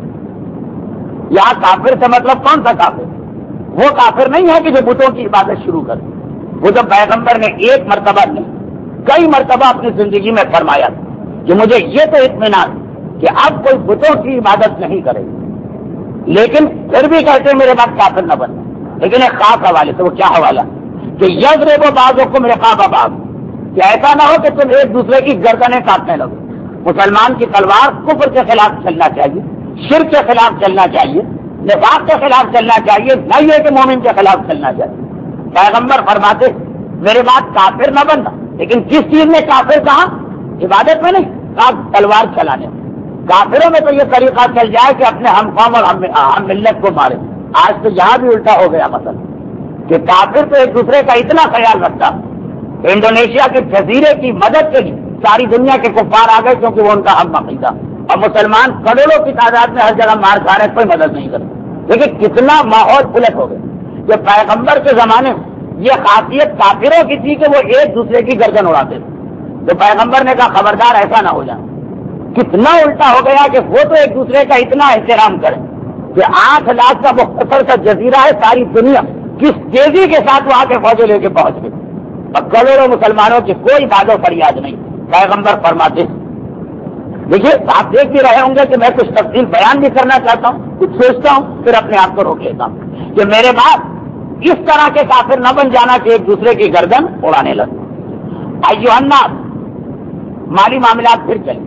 Speaker 1: یہاں کافر سے مطلب کون سا کافر؟ وہ کافر نہیں ہے کہ جو بتوں کی عبادت شروع کر. وہ جو پیغمبر نے ایک مرتبہ نہیں کئی مرتبہ اپنی زندگی میں فرمایا کہ مجھے یہ تو اطمینان کہ اب کوئی بتوں کی عبادت نہیں کرے گی, لیکن پھر بھی کہتے میرے بعد کافر نہ بننا. لیکن ایک خاص حوالے سے, وہ کیا حوالہ کہ یضرب بعضکم رقاب بعض, کہ ایسا نہ ہو کہ تم ایک دوسرے کی گردنیں کاٹنے لگو. مسلمان کی تلوار کفر کے خلاف چلنا چاہیے، شرک کے خلاف چلنا چاہیے، نفاق کے خلاف چلنا چاہیے، نہ یہ کہ مومن کے خلاف چلنا چاہیے۔ پیغمبر فرماتے میرے بات کافر نہ بننا، لیکن کس چیز میں کافر کہا؟ عبادت میں نہیں، کہا تلوار چلانے میں۔ کافروں میں تو یہ طریقہ چل جائے کہ اپنے ہم قوم اور ہم ملت کو مارے۔ آج تو یہاں بھی الٹا ہو گیا مثلا کہ کافر تو ایک دوسرے کا اتنا خیال رکھتا، انڈونیشیا کے جزیرے کی مدد کے لیے ساری دنیا کے کفار آ گئے کیونکہ وہ ان کا ہم عقیدہ، اور مسلمان کروڑوں کی تعداد میں ہر جگہ مار کھا رہے، کوئی مدد نہیں کرتے۔ لیکن کتنا ماحول الٹ ہو گیا کہ پیغمبر کے زمانے میں یہ خاصیت کافروں کی تھی کہ وہ ایک دوسرے کی گردن اڑاتے تھے، تو پیغمبر نے کہا خبردار ایسا نہ ہو جائے۔ کتنا الٹا ہو گیا کہ وہ تو ایک دوسرے کا اتنا احترام کریں کہ 8 لاکھ کا مختصر کا جزیرہ ہے، ساری دنیا کس تیزی کے ساتھ وہاں کے فوجیں لے کے پہنچ گئی، اور کروڑوں مسلمانوں کی کوئی بات و فریاد نہیں۔ پیغمبر فرماتے ہیں، دیکھیے آپ دیکھ بھی رہے ہوں گے کہ میں کچھ تفصیل بیان بھی کرنا چاہتا ہوں، کچھ سوچتا ہوں پھر اپنے آپ کو روک لیتا ہوں کہ میرے بعد اس طرح کے کافر نہ بن جانا کہ ایک دوسرے کی گردن اڑانے لگے۔ ایھا الناس، مالی معاملات پھر چلیں۔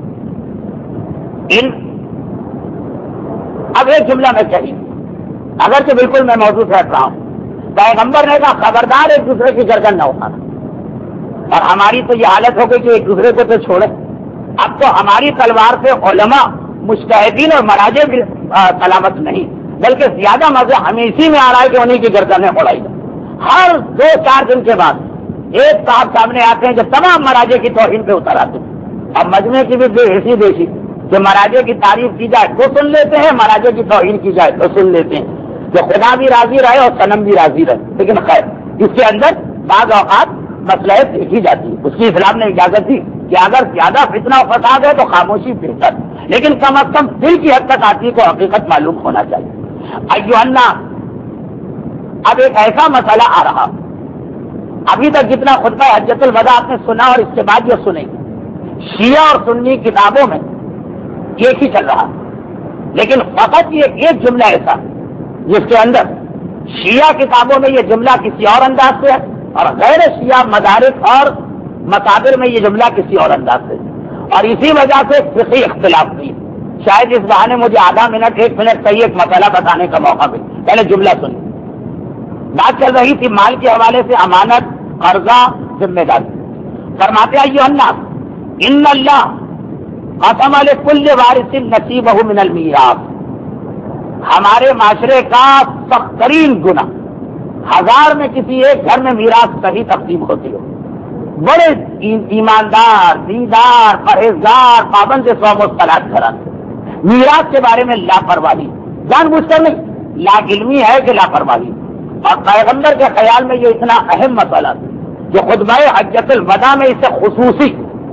Speaker 1: اب ایک جملہ میں کہی، اگرچہ بالکل میں موضوع ہٹ رہا ہوں، پیغمبر نے کہا خبردار ایک دوسرے کی گردن نہ اٹھانا، اور ہماری تو یہ حالت ہو گئی کہ ایک دوسرے کو تو چھوڑے، اب تو ہماری تلوار سے علماء، مجتہدین اور مراجع بھی سلامت نہیں، بلکہ زیادہ مزہ ہمیں اسی میں آ رہا ہے کہ انہیں کی گردنیں اڑائی جائیں۔ ہر 2-4 دن کے بعد ایک صاحب سامنے آتے ہیں جو تمام مراجع کی توہین پہ اتر آتے ہیں، اور مجمع کی بھی بے حسی دیکھی کہ مراجع کی تعریف کی جائے تو سن لیتے ہیں، مراجع کی توہین کی جائے تو سن لیتے ہیں، کہ خدا بھی راضی رہے اور صنم بھی راضی رہے۔ لیکن خیر اس کے اندر بعض اوقات مصلحت دیکھی جاتی ہے، اس کی اسلام نے اجازت دی کہ اگر زیادہ فتنہ و فساد ہے تو خاموشی بہتر، لیکن کم از کم دل کی حد تک آدمی کو حقیقت معلوم ہونا چاہیے۔ ایھا الناس، اب ایک ایسا مسئلہ آ رہا، ابھی تک جتنا خطبہ حجۃ الوداع آپ نے سنا اور اس کے بعد یہ سنیں گے، شیعہ اور سنی کتابوں میں ایک ہی چل رہا، لیکن فقط یہ ایک جملہ ایسا جس کے اندر شیعہ کتابوں میں یہ جملہ کسی اور انداز سے ہے، اور غیر شیعہ مدارس اور مصادر میں یہ جملہ کسی اور انداز سے ہے، اور اسی وجہ سے فقہی اختلاف نہیں۔ شاید اس بہانے مجھے آدھا منٹ 1 منٹ صحیح ایک مسئلہ بتانے کا موقع ملے۔ پہلے جملہ سنیں۔ بات چل رہی تھی مال کے حوالے سے، امانت، قرضہ، ذمہ داری۔ فرماتے ایھا الناس ان اللہ قسم لکل وارث نصیبہ من المیراث، ہمارے معاشرے کا سخت ترین گناہ 1000 میں کسی ایک گھر میں میراث صحیح تقسیم ہوتی ہو، بڑے ایماندار، دیندار، پرہیزگار، پابند صوم و صلاۃ گھرانے، میراث کے بارے میں لاپرواہی، جان بوجھ کر نہیں، لا علمی ہے کہ لاپرواہی، اور پیغمبر کے خیال میں یہ اتنا اہم مسئلہ تھا کہ خطبہ حجۃ الوداع میں اسے خصوصی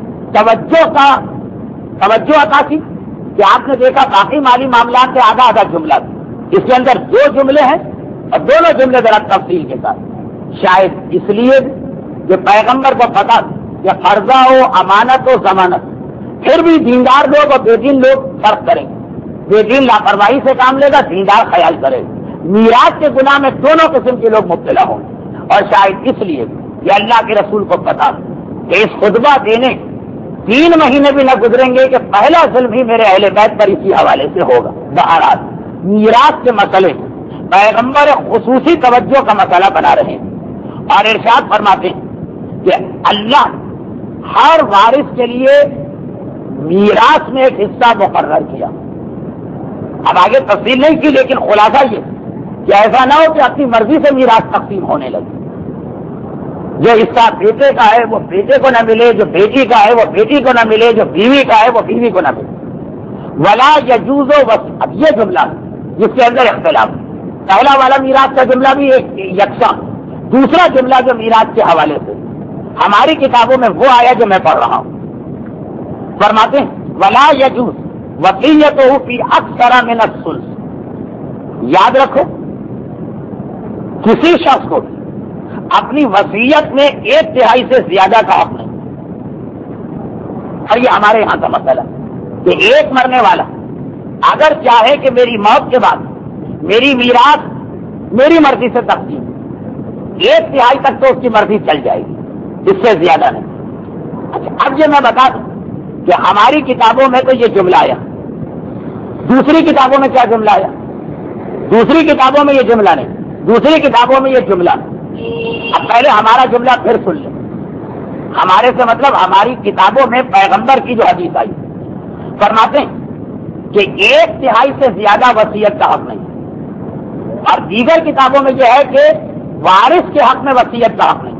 Speaker 1: توجہ عطا کی کہ آپ نے دیکھا باقی مالی معاملات سے آدھا جملہ تھا، اس کے اندر 2 جملے ہیں اور دونوں جملے ذرا تفصیل کے ساتھ، شاید اس لیے کہ پیغمبر کو پتا کہ قرضہ ہو، امانت ہو، ضمانت، پھر بھی دیندار لوگ اور بے دین لوگ فرق کریں گے، بے دین لاپرواہی سے کام لے گا، دیندار خیال کرے گا، میراث کے گناہ میں دونوں قسم کے لوگ مبتلا ہوں گے، اور شاید اس لیے کہ اللہ کے رسول کو پتا کہ اس خطبہ دینے 3 مہینے بھی نہ گزریں گے کہ پہلا ظلم ہی میرے اہل بیت پر اسی حوالے سے ہوگا۔ بہرحال میراث کے مسئلے پیغمبر خصوصی توجہ کا مسئلہ بنا رہے ہیں، اور ارشاد فرماتے ہیں کہ اللہ ہر وارث کے لیے میراث میں ایک حصہ مقرر کیا۔ اب آگے تفصیل نہیں کی، لیکن خلاصہ یہ کہ ایسا نہ ہو کہ اپنی مرضی سے میراث تقسیم ہونے لگے، جو حصہ بیٹے کا ہے وہ بیٹے کو نہ ملے، جو بیٹی کا ہے وہ بیٹی کو نہ ملے، جو بیوی کا ہے وہ بیوی کو نہ ملے۔ ولا یجوز اب یہ جملہ جس کے اندر اختلاف، پہلا والا میراث کا جملہ بھی ایک یکساں، دوسرا جملہ جو میراث کے حوالے سے ہماری کتابوں میں وہ آیا جو میں پڑھ رہا ہوں، فرماتے ہیں ولا یجوز وصیتہ فی اکثر من الثلث، یاد رکھو کسی شخص کو اپنی وصیت میں 1/3 سے زیادہ کا حق نہیں، اور یہ ہمارے یہاں کا مسئلہ کہ ایک مرنے والا اگر چاہے کہ میری موت کے بعد میری میراث میری مرضی سے تقسیم، 1/3 تک تو اس کی مرضی چل جائے گی، اس سے زیادہ نہیں۔ اچھا اب یہ میں بتا دوں کہ ہماری کتابوں میں تو یہ جملہ آیا، دوسری کتابوں میں کیا جملہ آیا؟ دوسری کتابوں میں یہ جملہ نہیں، دوسری کتابوں میں یہ جملہ۔ اب پہلے ہمارا جملہ پھر سن لیں۔ ہمارے سے مطلب ہماری کتابوں میں پیغمبر کی جو حدیث آئی، فرماتے ہیں کہ 1/3 سے زیادہ وصیت کا حق نہیں، اور دیگر کتابوں میں یہ ہے کہ وارث کے حق میں وصیت کا حق نہیں۔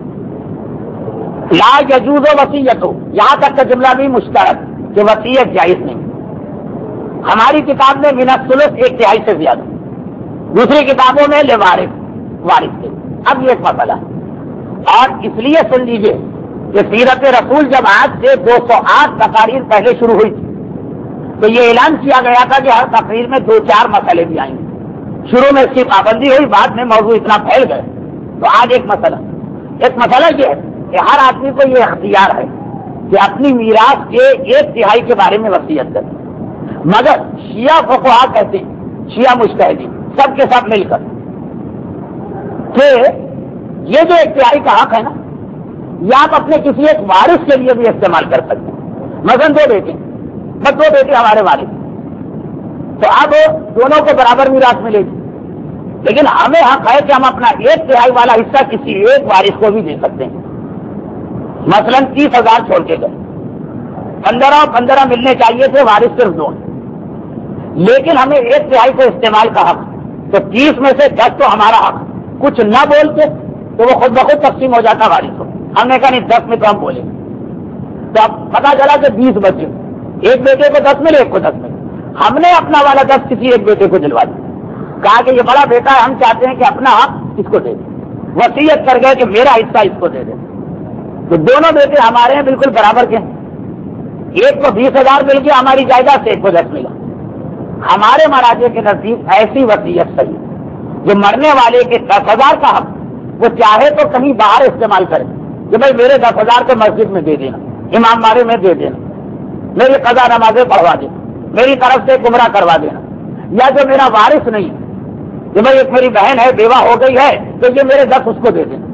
Speaker 1: لا یجوز وصیت ہو، یہاں تک کا جملہ بھی مشترک کہ وصیت جائز نہیں۔ ہماری کتاب میں من الثلث 1/3 سے زیادہ، دوسری کتابوں میں لوارث، وارث کے۔ اب یہ ایک مسئلہ ہے، اور اس لیے سن لیجیے کہ سیرت رسول جب آج سے 208 تقاریر پہلے شروع ہوئی تھی تو یہ اعلان کیا گیا تھا کہ ہر تقریر میں 2-4 مسئلے بھی آئیں گے۔ شروع میں اس کی پابندی ہوئی، بعد میں موضوع اتنا پھیل گئے تو آج ایک مسئلہ یہ ہے کہ ہر آدمی کو یہ اختیار ہے کہ اپنی میراث کے 1/3 کے بارے میں وصیت کرے، مگر شیعہ فقہا کہتے ہیں، شیعہ مجتہدین سب کے سب مل کر کہ یہ جو 1/3 کا حق ہے نا، یہ آپ اپنے کسی ایک وارث کے لیے بھی استعمال کر سکتے ہیں۔ مثلاً 2 بیٹے، بس 2 بیٹے ہمارے وارث، تو اب دونوں کو برابر میراث ملے گی، لیکن ہمیں حق ہے کہ ہم اپنا 1/3 والا حصہ کسی ایک وارث کو بھی دے سکتے ہیں۔ مثلاً 30,000 چھوڑ کے گئے، 15 ملنے چاہیے تھے، وارث صرف 2، لیکن ہمیں 1/3 کو استعمال کا حق، تو 30 میں سے 10 تو ہمارا حق، کچھ نہ بولتے تو وہ خود بخود تقسیم ہو جاتا وارث کو۔ ہم نے کہا نہیں 10 میں تو ہم بولیں، تو اب پتا چلا کہ 20 بچے، ایک بیٹے کو 10 ملے، ایک کو 10 ملے، ہم نے اپنا والا 10 کسی ایک بیٹے کو دلوا دیا، کہا کہ یہ بڑا بیٹا ہے، ہم چاہتے ہیں کہ اپنا حق اس کو دے دیں، وصیت کر گئے کہ میرا حصہ اس کو دے دیں، تو دونوں بیٹے ہمارے ہیں بالکل برابر کے ہیں، ایک کو 20,000 مل گیا ہماری جائیداد سے، ایک کو 10 ملا۔ ہمارے مراجع کے نزدیک ایسی وصیت صحیح جو مرنے والے کے 10,000 کا حق وہ چاہے تو کہیں باہر استعمال کرے کہ بھائی میرے 10,000 کو مسجد میں دے دینا، امام بارے میں دے دینا، میری قضا نمازیں پڑھوا دینا، میری طرف سے گمراہ کروا دینا، یا جو میرا وارث نہیں کہ بھائی ایک میری بہن ہے بیوہ ہو گئی ہے تو یہ میرے 10 اس کو دے دینا،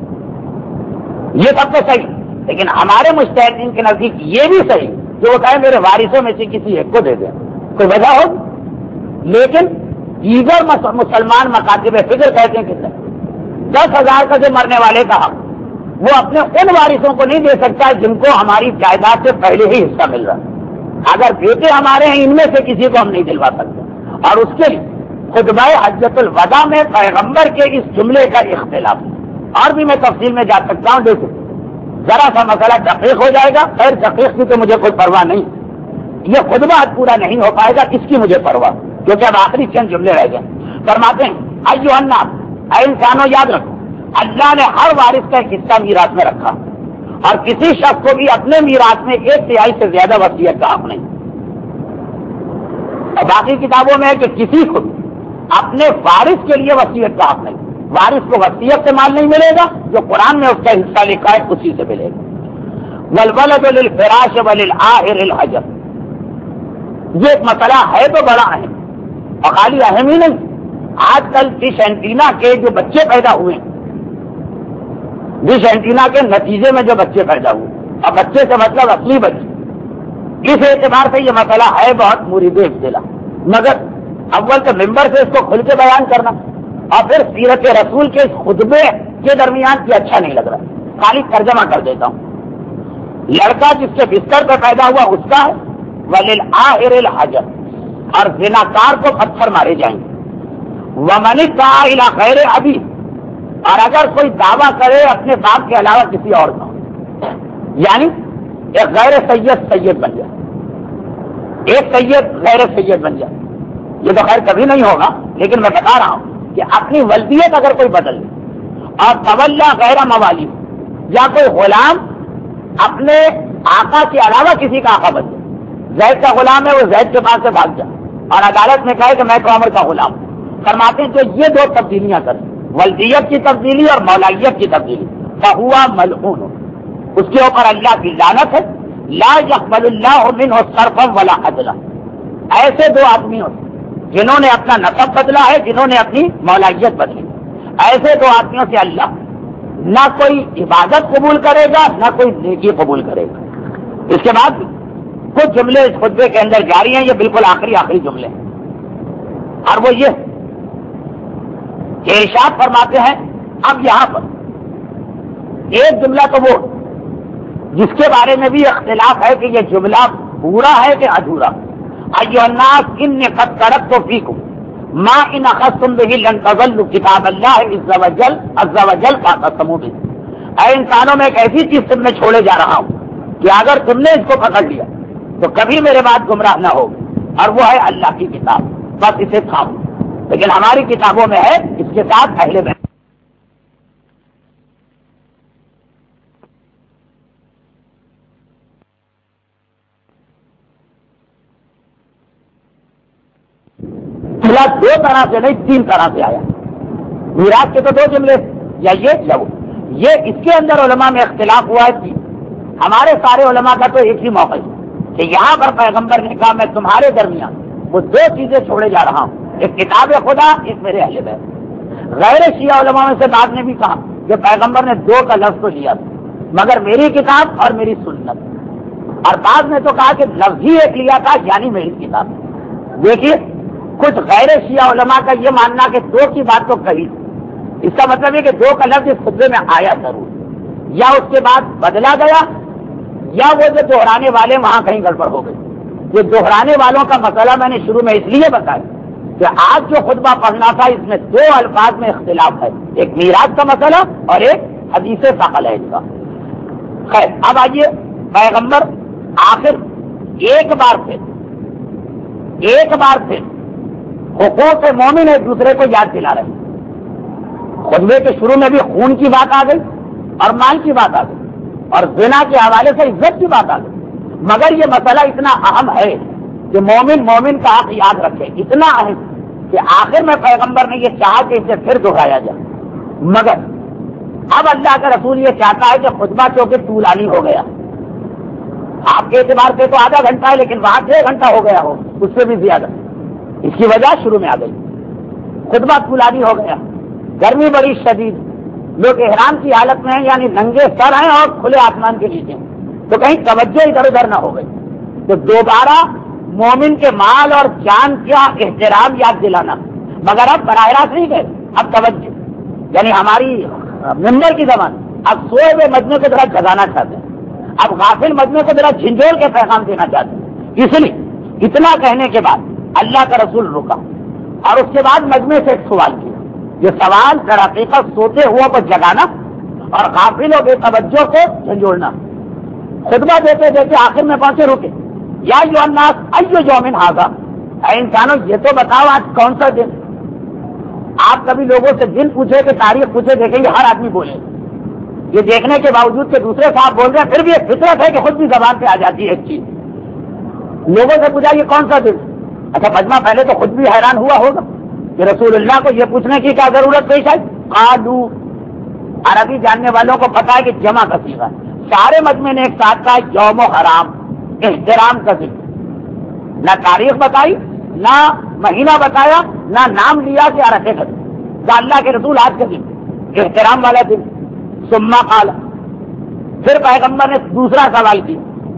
Speaker 1: یہ سب تو صحیح، لیکن ہمارے مجتہدین کے نزدیک یہ بھی صحیح کہ وہ کہے میرے وارثوں میں سے کسی ایک کو دے دیں، کوئی وجہ ہوگی، لیکن دیگر مسلمان مکاتب فکر کہتے ہیں کتنے 10,000 کا جو مرنے والے کا حق وہ اپنے ان وارثوں کو نہیں دے سکتا جن کو ہماری جائیداد سے پہلے ہی حصہ مل رہا ہے۔ اگر بیٹے ہمارے ہیں ان میں سے کسی کو ہم نہیں دلوا سکتے، اور اس کے لیے خطبہ حجۃ الوداع میں پیغمبر کے اس جملے کا اختلاف، اور بھی میں تفصیل میں جا سکتا ہوں، دیکھو ذرا سا مسئلہ دقیق ہو جائے گا، خیر دقیق کی تو مجھے کوئی پرواہ نہیں، یہ خطبہ پورا نہیں ہو پائے گا، اس کی مجھے پرواہ، کیونکہ اب آخری چند جملے رہ گئے۔ فرماتے ہیں ایھا الناس، اے انسانوں یاد رکھو اللہ نے ہر وارث کا ایک حصہ میراث میں رکھا، اور کسی شخص کو بھی اپنے میراث میں 1/3 سے زیادہ وصیت کا حق نہیں۔ اور باقی کتابوں میں ہے کہ کسی کو بھی اپنے وارث کے لیے وصیت کا حق نہیں، وارث کو وصیت سے مال نہیں ملے گا، جو قرآن میں اس کا حصہ لکھا ہے اسی سے ملے گا۔ والولد للفراش وللآخر الحجر، یہ ایک مسئلہ ہے تو بڑا اہم، اور خالی اہم ہی نہیں، آج کل ڈش اینٹینا کے جو بچے پیدا ہوئے، ڈش اینٹینا کے نتیجے میں جو بچے پیدا ہوئے، اور بچے سے مطلب اصلی بچے، اس اعتبار سے یہ مسئلہ ہے بہت مرید ابتلا، مگر اول تو ممبر سے اس کو کھل کے بیان کرنا، اور پھر سیرت رسول کے اس خطبے کے درمیان یہ اچھا نہیں لگ رہا، خالی ترجمہ کر دیتا ہوں۔ لڑکا جس سے بستر پہ پیدا ہوا اس کا ہے، وللآخر الحجر، اور زناکار کو پتھر مارے جائیں گے، ومن ادعا الی غیر ابی، اور اگر کوئی دعویٰ کرے اپنے باپ کے علاوہ کسی اور کا، یعنی ایک غیر سید بن جائے، ایک سید غیر سید بن جائے، یہ تو خیر کبھی نہیں ہوگا، لیکن میں بتا رہا ہوں کہ اپنی ولدیت اگر کوئی بدل لے، اور تولا غیر موالی، یا کوئی غلام اپنے آقا کے علاوہ کسی کا آقا بن جائے، زید کا غلام ہے وہ زید کے پاس سے بھاگ جائے اور عدالت میں کہے کہ میں تو عمر کا غلام ہوں، فرماتے ہیں جو یہ 2 تبدیلیاں کریں، ولدیت کی تبدیلی اور مولائیت کی تبدیلی، فہو ملعون، اس کے اوپر اللہ کی لعنت ہے، لا یقبل اللہ منہ صرفا ولا عدلا، ایسے 2 آدمیوں جنہوں نے اپنا نسب بدلا ہے، جنہوں نے اپنی مولائیت بدلی، ایسے 2 آدمیوں سے اللہ نہ کوئی عبادت قبول کرے گا نہ کوئی نیکی قبول کرے گا۔ اس کے بعد کچھ جملے اس خطبے کے اندر جاری ہیں، یہ بالکل آخری جملے ہیں، اور وہ یہ کہ ارشاد فرماتے ہیں اب یہاں پر ایک جملہ تو وہ جس کے بارے میں بھی اختلاف ہے کہ یہ جملہ پورا ہے کہ ادھورا. ایھا الناس انی قد ترکت فیکم ما ان اخذتم به لن تضلوا کتاب اللہ عز وجل فاعتصموا به. اے انسانوں میں ایک ایسی چیز تم میں چھوڑے جا رہا ہوں کہ اگر تم نے اس کو پکڑ لیا تو کبھی میرے بعد گمراہ نہ ہو، اور وہ ہے اللہ کی کتاب، بس اسے تھامو. لیکن ہماری کتابوں میں ہے اس کے ساتھ اہل بیت. دو طرح سے نہیں، تین طرح سے آیا. میراث کے تو دو جملے، یا یہ یہ اس کے اندر علماء میں اختلاف ہوا ہے. ہمارے سارے علماء کا تو ایک ہی موقع ہے کہ یہاں پر پیغمبر نے کہا میں تمہارے درمیان وہ دو چیزیں چھوڑے جا رہا ہوں، ایک کتاب خدا، ایک میرے اہل بیت. غیر شیعہ علماء میں سے بعد نے بھی کہا کہ پیغمبر نے دو کا لفظ تو لیا تھا، مگر میری کتاب اور میری سنت. اور بعد نے تو کہا کہ لفظ ہی ایک لیا تھا، یعنی میری کتاب. دیکھیے کچھ غیر شیعہ علماء کا یہ ماننا کہ دو کی بات تو کہی، اس کا مطلب ہے کہ دو کا لفظ اس خطبے میں آیا ضرور، یا اس کے بعد بدلا گیا، یا وہ جو دہرانے والے وہاں کہیں گڑبڑ ہو گئی. یہ دہرانے والوں کا مسئلہ میں نے شروع میں اس لیے بتایا کہ آج جو خطبہ پڑھنا تھا اس میں دو الفاظ میں اختلاف ہے، ایک میراث کا مسئلہ اور ایک حدیث ثقل ہے اس کا. خیر اب آئیے، پیغمبر آخر ایک بار پھر حقوق مومن ایک دوسرے کو یاد دلا رہے ہیں. خطبے کے شروع میں بھی خون کی بات آ گئی اور مال کی بات آ گئی اور زنا کے حوالے سے عزت کی بات آ گئی، مگر یہ مسئلہ اتنا اہم ہے کہ مومن کا حق یاد رکھے، اتنا اہم کہ آخر میں پیغمبر نے یہ چاہا کہ اسے پھر دہرایا جائے. مگر اب اللہ کا رسول یہ چاہتا ہے کہ خطبہ چونکہ طولانی ہو گیا، آپ کے اعتبار سے تو آدھا گھنٹہ ہے لیکن وہاں 6 گھنٹہ ہو گیا ہو، اس سے بھی زیادہ. اس کی وجہ شروع میں آ گئی، خطبہ طولانی ہو گیا، گرمی بڑی شدید، لوگ احرام کی حالت میں ہیں، یعنی ننگے سر ہیں اور کھلے آسمان کے نیچے، تو کہیں توجہ ادھر ادھر نہ ہو گئی. تو دوبارہ مومن کے مال اور جان کا احترام یاد دلانا، مگر اب براہ راست نہیں گئے، اب توجہ، یعنی ہماری ممبر کی زبان، اب سوئے ہوئے مجمع کو ذرا جگانا چاہتے ہیں، اب غافل مجمع کو ذرا جھنجھوڑ کے پیغام دینا چاہتے ہیں. اس لیے اتنا کہنے کے بعد اللہ کا رسول رکا اور اس کے بعد مجمع سے ایک سوال کیا. یہ سوال در حقیقت سوتے ہوا کو جگانا اور غافل و بے توجہ کو جھنجھوڑنا. خطبہ دیتے دیتے آخر میں پہنچے رکے، یا ایھا الناس ایھا یوم ھذا، اے انسانوں یہ تو بتاؤ آج کون سا دن. آپ کبھی لوگوں سے دن پوچھے کہ تاریخ پوچھے، دیکھیں گے ہر آدمی بولے. یہ دیکھنے کے باوجود کہ دوسرے صاحب بول رہے ہیں، پھر بھی ایک فطرت ہے کہ خود بھی زبان پہ آ جاتی ہے ایک چیز. لوگوں سے پوچھا یہ کون سا دن. اچھا مجمع پہلے تو خود بھی حیران ہوا ہوگا کہ رسول اللہ کو یہ پوچھنے کی کیا ضرورت پیش آئی. قالو، عربی جاننے والوں کو پتا ہے کہ جمع کا صیغہ ہے. سارے مجمع نے ایک ساتھ کہا یوم و حرام، احترام کا ذکر. نہ تاریخ بتائی، نہ مہینہ بتایا، نہ نام لیا کہ عرفے کا دن. تو اللہ کے رسول آج کا دن احترام والا دن. ثم قال، پھر پیغمبر نے دوسرا سوال کیا،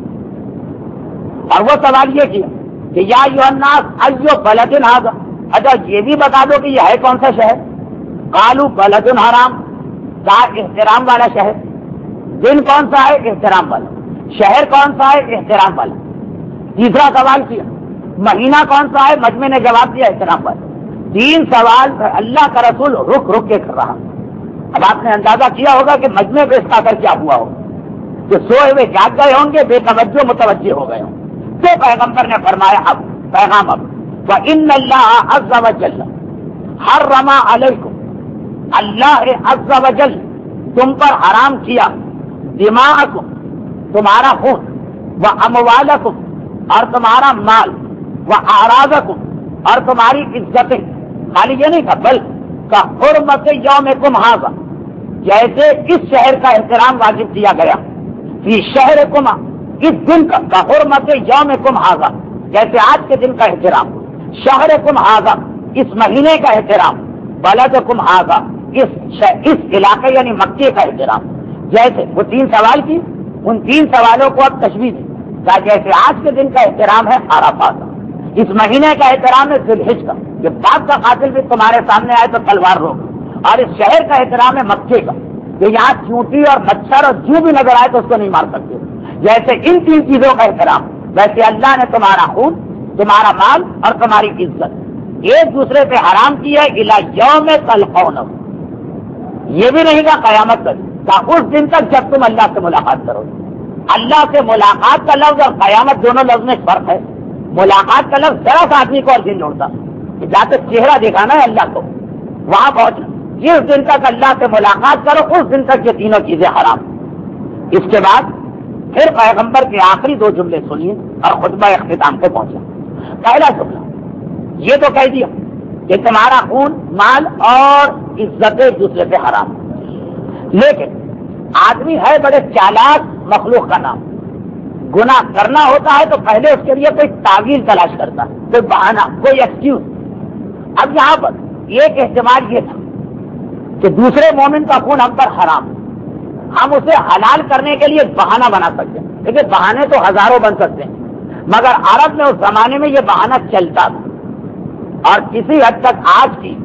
Speaker 1: اور وہ سوال یہ کیا کہ یا ایھا الناس ایھا بلد ھذا، اچھا یہ بھی بتا دو کہ یہ ہے کون سا شہر. قالوا بلد حرام، کہا احترام والا شہر. دن کون سا ہے؟ احترام والا. شہر کون سا ہے؟ احترام والا. تیسرا سوال کیا، مہینہ کون سا ہے؟ مجمع نے جواب دیا احترام والا. 3 سوال اللہ کا رسول رک رک کے کر رہا. اب آپ نے اندازہ کیا ہوگا کہ مجمع پہ اس کا اثر کیا ہوا ہوگا، کہ سوئے ہوئے جاگ گئے ہوں گے، بے توجہ متوجہ ہو گئے ہوں. تو پیغمبر نے فرمایا اب پیغام اب وَإِنَّ اللَّهَ عَزَّ وَجَلَّ حَرَّمَ عَلَيْكُمْ، اللہ عز وجل تم پر حرام کیا دماءکم، تمہارا خون، وَأَمْوَالَكُمْ، اور تمہارا مال، وَأَعْرَاضَكُمْ، اور تمہاری عزتیں. خالی یہ نہیں تھا بلکہ حرمت یومکم ھذا، جیسے اس شہر کا احترام واجب کیا گیا، فی شہرکم، اس دن کا حرمت یومکم ھذا، جیسے آج کے دن کا احترام، شہرکم ھذا، اس مہینے کا احترام، بلدکم ھذا، اس علاقے یعنی مکے کا احترام. جیسے وہ 3 سوال کی، ان 3 سوالوں کو اب تشبیہ دی جیسے آج کے دن کا احترام ہے عرفات کا، اس مہینے کا احترام ہے ذی الحج کا، کہ باپ کا قاتل بھی تمہارے سامنے آئے تو تلوار روک، اور اس شہر کا احترام ہے مکے کا، کہ یہاں چونٹی اور مچھر اور جو بھی نظر آئے تو اس کو نہیں مار سکتے۔ جیسے ان تین چیزوں کا احترام، ویسے اللہ نے تمہارا خون، تمہارا مال اور تمہاری عزت ایک دوسرے سے حرام کی ہے الی یوم تلقونہ، یہ بھی نہیں کہا قیامت تک، کہ اس دن تک جب تم اللہ سے ملاقات کرو۔ اللہ سے ملاقات کا لفظ اور قیامت دونوں لفظ میں فرق ہے۔ ملاقات کا لفظ ذرا سا آدمی کو اور دن جوڑتا کہ جا کے چہرہ دکھانا ہے اللہ کو، وہاں پہنچنا، جس دن تک اللہ سے ملاقات کرو اس دن تک یہ تینوں چیزیں حرام۔ اس کے بعد پھر پیغمبر کے آخری دو جملے سنیے اور خطبہ اختتام کو پہنچا۔ پہلا جملہ یہ تو کہہ دیا کہ تمہارا خون، مال اور عزت ایک دوسرے سے حرام، لیکن آدمی ہے بڑے چالاک مخلوق کا نام، گناہ کرنا ہوتا ہے تو پہلے اس کے لیے کوئی تعویل تلاش کرتا ہے، کوئی بہانہ، کوئی ایکسکیوز۔ اب یہاں پر ایک احتمال یہ تھا کہ دوسرے مومن کا خون ہم پر حرام، ہم اسے حلال کرنے کے لیے بہانہ بنا سکتے ہیں، لیکن بہانے تو ہزاروں بن سکتے ہیں، مگر عرب میں اس زمانے میں یہ بہانہ چلتا تھا، اور کسی حد تک آج کی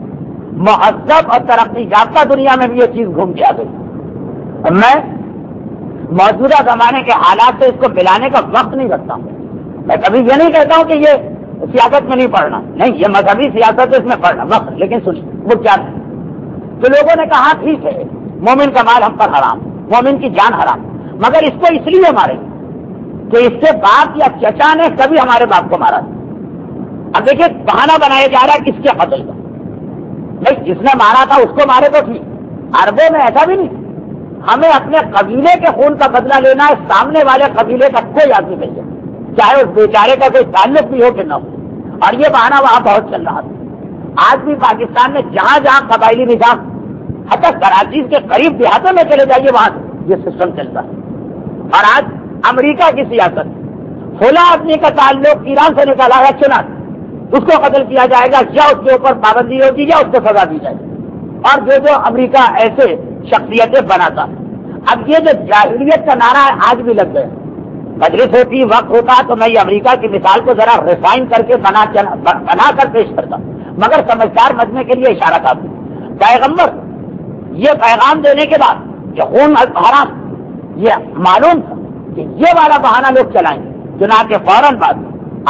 Speaker 1: مہذب اور ترقی یافتہ دنیا میں بھی یہ چیز گھوم کے آ گئی۔ میں موجودہ زمانے کے حالات سے اس کو ملانے کا وقت نہیں رکھتا ہوں، میں کبھی یہ نہیں کہتا ہوں کہ یہ سیاست میں نہیں پڑھنا، نہیں، یہ مذہبی سیاست ہے، اس میں پڑھنا وقت، لیکن سنیے وہ کیا تھا تو لوگوں نے کہا ٹھیک ہے مومن کا مال ہم پر حرام، مومن کی جان حرام، مگر اس کو اس لیے مارے کہ اس کے باپ یا چچا نے کبھی ہمارے باپ کو مارا تھا۔ اب دیکھیے بہانہ بنایا جا رہا ہے کس کے قتل کا، نہیں، جس نے مارا تھا اس کو مارے تو ٹھیک، عربوں میں ایسا بھی نہیں، ہمیں اپنے قبیلے کے خون کا بدلہ لینا ہے، سامنے والے قبیلے کا کوئی آدمی نہیں ہے، چاہے اس بیچارے کا کوئی تعلق بھی ہو کہ نہ ہو، اور یہ بہانہ وہاں بہت چل رہا تھا۔ آج بھی پاکستان میں جہاں جہاں قبائلی نظام، حتی کراچی کے قریب دیہاتوں میں چلے جائیے وہاں یہ سسٹم چلتا ہے۔ اور آج امریکہ کی سیاست، فلاں آدمی کا تعلق ایران سے نکالا ہے، چنا اس کو قتل کیا جائے گا، یا اس کے اوپر پابندی ہوگی یا اس کو سزا دی جائے گی، اور جو امریکہ ایسے شخصیتیں بناتا۔ اب یہ جو جاہلیت کا نعرہ ہے آج بھی لگ گئے، مجلس ہوتی، وقت ہوتا تو میں یہ امریکہ کی مثال کو ذرا ریفائن کر کے بنا کر پیش کرتا، مگر سمجھدار مجمع کے لیے اشارہ تھا۔ پیغمبر یہ پیغام دینے کے بعد کہ خون حرام، یہ معلوم تھا کہ یہ والا بہانہ لوگ چلائیں گے، چنانچہ فوراً بعد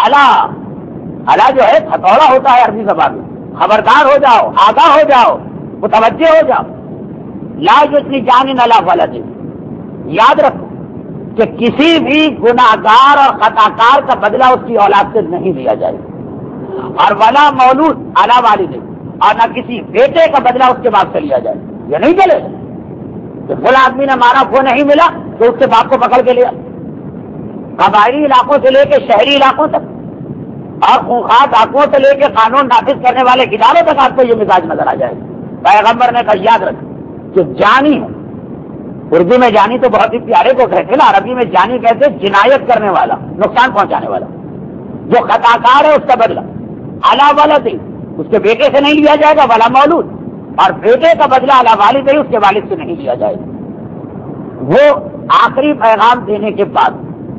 Speaker 1: الا جو ہے ہتھوڑا ہوتا ہے عربی زبان میں، خبردار ہو جاؤ، آگاہ ہو جاؤ، متوجہ ہو جاؤ، لا یجنی جان علی ولد، یاد رکھو کہ کسی بھی گناہگار اور خطاکار کا بدلہ اس کی اولاد سے نہیں لیا جائے گا، اور ولا مولود علی والد، اور نہ کسی بیٹے کا بدلہ اس کے باپ سے لیا جائے، یہ نہیں چلے کہ فلاں آدمی نے مارا، وہ نہیں ملا تو اس کے باپ کو پکڑ کے لیا۔ قبائلی علاقوں سے لے کے شہری علاقوں تک، اور خونخوار ڈاکوؤں سے لے کے قانون نافذ کرنے والے اداروں تک آپ کو یہ مزاج نظر آ جائے گا۔ پیغمبر نے کہا یاد رکھ کہ جانی ہے، اردو میں جانی تو بہت ہی پیارے کو کہتے نا، عربی میں جانی کہتے جنایت کرنے والا، نقصان پہنچانے والا، جو خطاکار ہے اس کا بدلہ علی ولد، اس کے بیٹے سے نہیں لیا جائے گا، ولا مولود، اور بیٹے کا بدلہ علی والد اس کے والد سے نہیں لیا جائے گا۔ وہ آخری پیغام دینے کے بعد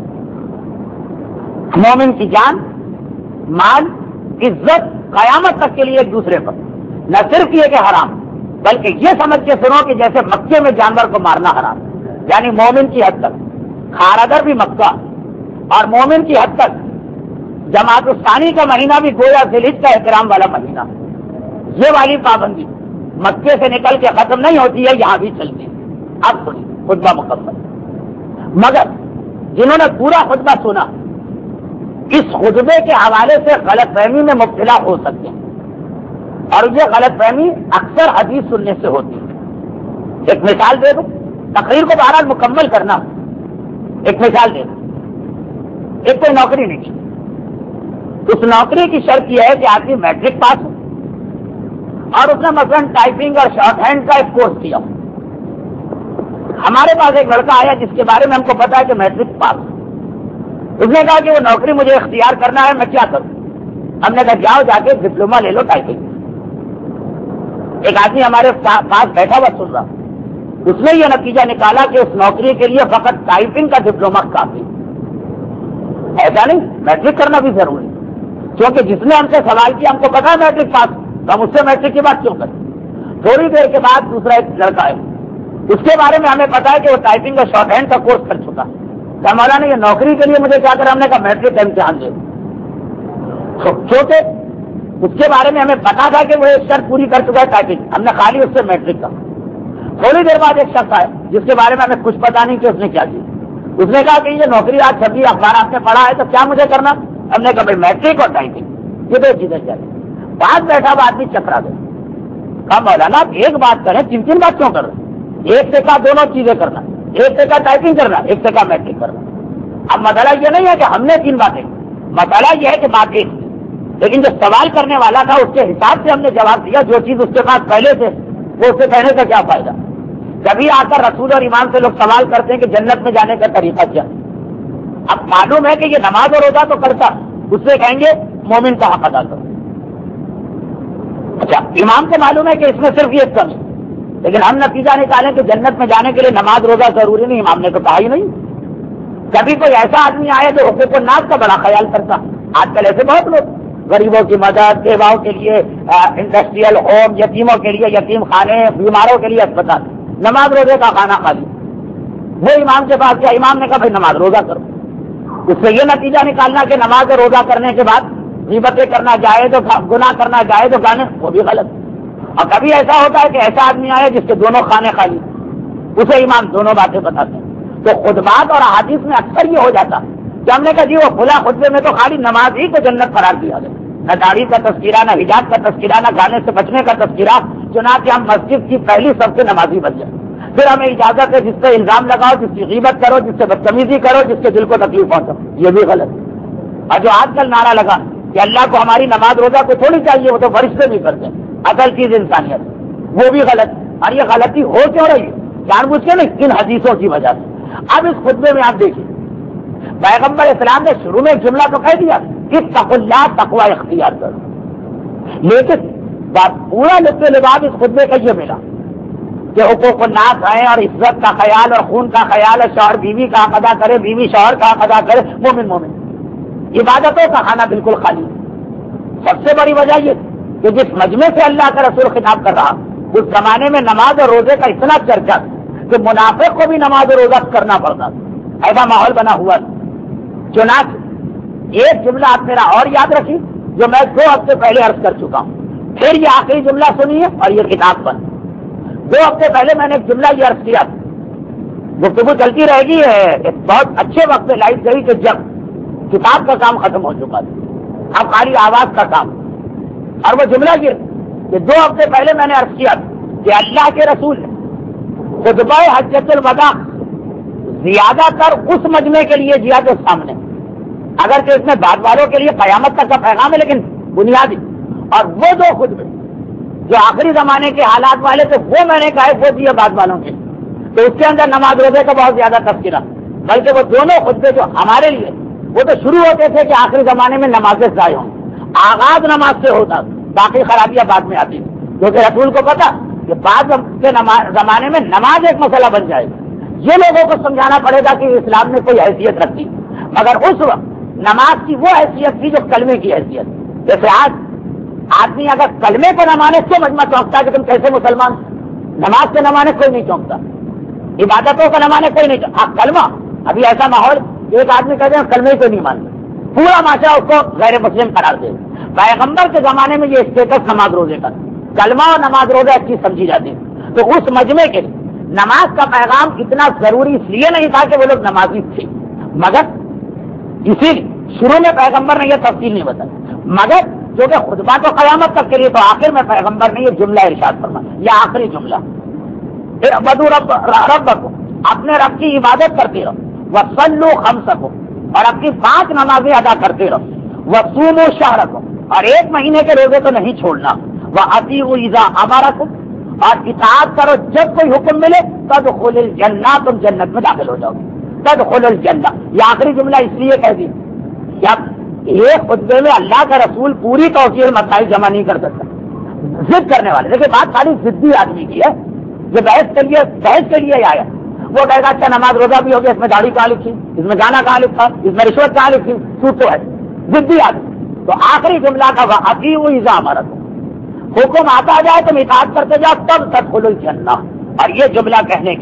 Speaker 1: مومن کی جان، مال، عزت قیامت تک کے لیے ایک دوسرے پر، نہ صرف یہ کہ حرام، بلکہ یہ سمجھ کے سنو کہ جیسے مکے میں جانور کو مارنا حرام، یعنی مومن کی حد تک، خاردر بھی مکہ، اور مومن کی حد تک جماعت الثانی کا مہینہ بھی گویا ذی الحج کا احترام والا مہینہ، یہ والی پابندی مکے سے نکل کے ختم نہیں ہوتی ہے، یہاں بھی چلتی ہے۔ اب سنیے خطبہ مکمل، مگر جنہوں نے پورا خطبہ سنا اس خطبے کے حوالے سے غلط فہمی میں مبتلا ہو سکتے ہیں، اور یہ غلط فہمی اکثر حدیث سننے سے ہوتی ہے۔ ایک مثال دے دوں، تقریر کو بہرحال مکمل کرنا، ایک مثال دے دوں، ایک کوئی نوکری نہیں کی، اس نوکری کی شرط یہ ہے کہ آدمی میٹرک پاس ہو، اور اس نے مثلاً ٹائپنگ اور شارٹ ہینڈ کا ایک کورس کیا۔ ہمارے پاس ایک لڑکا آیا جس کے بارے میں ہم کو پتا ہے کہ میٹرک پاس، اس نے کہا کہ وہ نوکری مجھے اختیار کرنا ہے، میں کیا کروں؟ ہم نے کہا جاؤ جا کے ڈپلوما لے لو ٹائپنگ۔ ایک آدمی ہمارے پاس بیٹھا ہوا سن رہا، اس نے یہ نتیجہ نکالا کہ اس نوکری کے لیے فقط ٹائپنگ کا ڈپلوما کافی، ایسا نہیں، میٹرک کرنا بھی ضروری ہے، کیونکہ جس نے ہم سے سوال کیا ہم کو پتا ہے میٹرک پاس، تو ہم اس سے میٹرک کی بات کیوں کریں؟ تھوڑی دیر کے بعد دوسرا ایک لڑکا ہے، اس کے بارے میں ہمیں پتا ہے کہ وہ ٹائپنگ کا شارٹ ہینڈ کا کورس کر چکا ہے، کہ مولانا یہ نوکری کے لیے مجھے کیا کرا؟ ہم نے کہا میٹرک کا امتحان دے، کیونکہ اس کے بارے میں ہمیں پتا تھا کہ وہ ایک شرط پوری کر چکا ہے ٹائپنگ، ہم نے خالی اس سے میٹرک کا۔ تھوڑی دیر بعد ایک شخص آئے جس کے بارے میں ہمیں کچھ پتا نہیں کہ اس نے کیا کیا، اس نے کہا کہ یہ نوکری آج چھپی اخبار آپ نے پڑھا ہے تو کیا مجھے کرنا؟ ہم نے کہا بھائی میٹرک اور ٹائپنگ یہ دو چیزیں چاہیے۔ بعد بیٹھا ہوا آدمی چکرا گیا، کہا مولانا آپ ایک بات کریں، تین بات کیوں کر رہے ہیں؟ ایک سے کہا دونوں چیزیں کرنا، ایک سے کہا ٹائپنگ کرنا، ایک سے کہا میٹرک کرنا۔ اب مسئلہ یہ نہیں ہے کہ ہم نے تین باتیں، مسئلہ یہ ہے کہ بات ایک، لیکن جو سوال کرنے والا تھا اس کے حساب سے ہم نے جواب دیا، جو چیز اس کے پاس پہلے سے وہ اس سے کہنے کا کیا فائدہ؟ کبھی آ کر رسول اور امام سے لوگ سوال کرتے ہیں کہ جنت میں جانے کا طریقہ کیا؟ اب معلوم ہے کہ یہ نماز اور روزہ تو کرتا، اس سے کہیں گے مومن کا حق ادا کرو۔ اچھا امام کو معلوم ہے کہ اس میں صرف یہ کمی، لیکن ہم نتیجہ نکالیں کہ جنت میں جانے کے لیے نماز روزہ ضروری نہیں، امام نے تو کہا ہی نہیں۔ کبھی کوئی ایسا آدمی آئے جو حقوق الناس کا بڑا خیال کرتا، آج کل ایسے بہت لوگ غریبوں کی مدد، بیواؤں کے لیے انڈسٹریل ہوم، یتیموں کے لیے یتیم خانے، بیماروں کے لیے اسپتال، نماز روزے کا کھانا خالی، وہ امام کے پاس گیا، امام نے کہا بھائی نماز روزہ کرو۔ اس سے یہ نتیجہ نکالنا کہ نماز اور روزہ کرنے کے بعد غیبتیں کرنا جائز، گناہ کرنا جائز، گانے وہ بھی غلط۔ اور کبھی ایسا ہوتا ہے کہ ایسا آدمی آئے جس کے دونوں خانے خالی، اسے امام دونوں باتیں بتاتے ہیں۔ تو خطبات اور احادیث میں اکثر یہ ہو جاتا کہ ہم نے کہا جی وہ کھلا خطبے میں تو خالی نماز ہی کو جنت قرار دیا گیا، نہ داڑھی کا تذکرہ، نہ حجاب کا تذکرہ، نہ گانے سے بچنے کا تذکرہ، چنانچہ ہم مسجد کی پہلی سب سے نمازی بن جائیں۔ پھر ہمیں اجازت ہے جس پہ الزام لگاؤ، جس کی غیبت کرو، جس سے بدتمیزی کرو، جس کے دل کو تکلیف پہنچاؤ، یہ بھی غلط۔ اور جو آج کل نعرہ لگا کہ اللہ کو ہماری نماز روزہ کو تھوڑی چاہیے، وہ تو فرشتے بھی کرتے ہیں، اصل چیز انسانیت، وہ بھی غلط۔ اور یہ غلطی ہو کیوں رہی ہے؟ جان بوجھ کے نہیں، ان حدیثوں کی وجہ سے۔ اب اس خطبے میں آپ دیکھیے پیغمبر اسلام نے شروع میں ایک جملہ تو کہہ دیا کہ تقوا اللہ، تقوی اختیار کرو، لیکن پورا لطف لباب اس خطبے کا یہ ملا کہ حقوق الناس ہے اور عزت کا خیال اور خون کا خیال ہے، شوہر بیوی کا حق ادا کرے، بیوی شوہر کا حق ادا کرے، مومن مومن، عبادتوں کا کھانا بالکل خالی۔ سب سے بڑی وجہ یہ کہ جس مجمع سے اللہ کا رسول خطاب کر رہا اس زمانے میں نماز اور روزے کا اتنا چرچا کہ منافق کو بھی نماز اور روزہ کرنا پڑتا، ایسا ماحول بنا ہوا۔ چنانچہ ایک جملہ آپ میرا اور یاد رکھیے جو میں 2 ہفتے پہلے عرض کر چکا ہوں، پھر یہ آخری جملہ سنیے اور یہ کتاب پر 2 ہفتے پہلے میں نے ایک جملہ یہ عرض کیا، گفتگو چلتی رہے گی، بہت اچھے وقت پہ لائٹ گئی کہ جب کتاب کا کام ختم ہو چکا تھا، اب خالی آواز کا کام۔ اور وہ جملہ یہ کہ 2 ہفتے پہلے میں نے عرض کیا کہ اللہ کے رسول نے خطبہ حجۃ الوداع زیادہ تر اس مجمع کے لیے دیا جو سامنے، اگرچہ اس میں بعد والوں کے لیے قیامت تک کا پیغام ہے لیکن بنیادی، اور وہ 2 خطبے جو آخری زمانے کے حالات والے تھے وہ میں نے کہا وہ دیے بعد والوں کے، تو اس کے اندر نماز روزے کا بہت زیادہ تذکرہ، بلکہ وہ دونوں خطبے جو ہمارے لیے وہ تو شروع ہوتے تھے کہ آخری زمانے میں نمازیں ضائع ہوں، آغاز نماز سے ہوتا، باقی خرابیاں بعد میں آتی، کیونکہ رسول کو پتا کہ بعد کے زمانے میں نماز ایک مسئلہ بن جائے گا، یہ لوگوں کو سمجھانا پڑے گا کہ اسلام نے کوئی حیثیت رکھتی، مگر اس وقت نماز کی وہ حیثیت تھی جو کلمے کی حیثیت۔ جیسے آج آدمی اگر کلمے کو نہ مانے تو مجمع چونکتا ہے کہ تم کیسے مسلمان، نماز سے نہ مانے کوئی نہیں چونکتا، عبادتوں کو نہ مانے کوئی نہیں چونکتا۔ کلمہ ابھی ایسا ماحول ایک آدمی کہتے ہیں کلمے کو نہیں مانتا، پورا معاشرہ اس کو غیر مسلم قرار دے۔ پیغمبر کے زمانے میں یہ اسٹیٹس نماز روزے کا، کلمہ اور نماز روزہ اچھی سمجھی جاتی ہے، تو اس مجمع کے نماز کا پیغام اتنا ضروری اس لیے نہیں تھا کہ وہ لوگ نمازی تھے، مگر اسی لیے شروع میں پیغمبر نے یہ تفصیل نہیں بتائی، مگر جو کہ خطبہ تو قیامت تک کے لیے، تو آخر میں پیغمبر نے یہ جملہ ارشاد فرمایا، یہ آخری جملہ، اعبدوا ربکم، اپنے رب کی عبادت کرتے رہو، وصلوا خمسکم، اور اپنی 5 نمازیں ادا کرتے رہو، وصوموا شہرکم، اور 1 مہینے کے روزے تو نہیں چھوڑنا، واطیعوا اذا امرکم، اور اطاعت کرو جب کوئی حکم ملے، تدخل الجنہ، تم جنت میں داخل ہو جاؤ گے، تدخل الجنہ، یہ آخری جملہ اس لیے کہہ دی کہ ایک خطبے میں اللہ کا رسول پوری توسیع مسائل جمع نہیں کر سکتا، ضد کرنے والے، دیکھیں بات خالی ضدی آدمی کی ہے، جو بحث کے لیے آیا، وہ کہے گا اچھا نماز روزہ بھی ہو گیا، اس میں داڑھی کہاں لکھی، اس میں گانا کہاں لکھا، اس میں رشوت کہاں لکھی، سود تو ہے، ضدی آدمی۔ تو آخری جملہ کا وَأَطِیعُوا اِذَا أَمَرَكُم، حکم آتا جائے تم اطاعت کرتے جاؤ تب تدخلوا الجنہ۔ اور یہ جملہ کہنے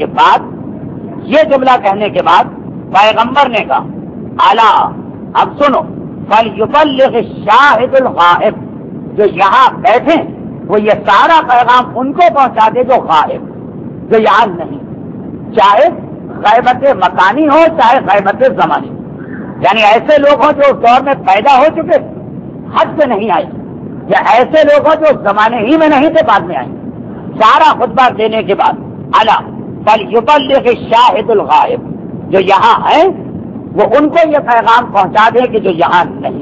Speaker 1: کے بعد پیغمبر نے کہا الا، اب سنو، فَلْيُبَلِّغِ الشَّاهِدُ الْغَائِبَ، جو یہاں بیٹھے وہ یہ سارا پیغام ان کو پہنچا دے جو غائب، جو یاد نہیں، چاہے غیبت مکانی ہو چاہے غیبت زمانی، یعنی ایسے لوگ ہوں جو اس دور میں پیدا ہو چکے حد سے نہیں آئے، یا ایسے لوگ ہوں جو زمانے ہی میں نہیں تھے بعد میں آئے۔ سارا خطبہ دینے کے بعد الا فَلْيُبَلِّغِ الشَّاهِدُ الْغَائِبَ، جو یہاں ہیں وہ ان کو یہ پیغام پہنچا دے کہ جو یہاں نہیں۔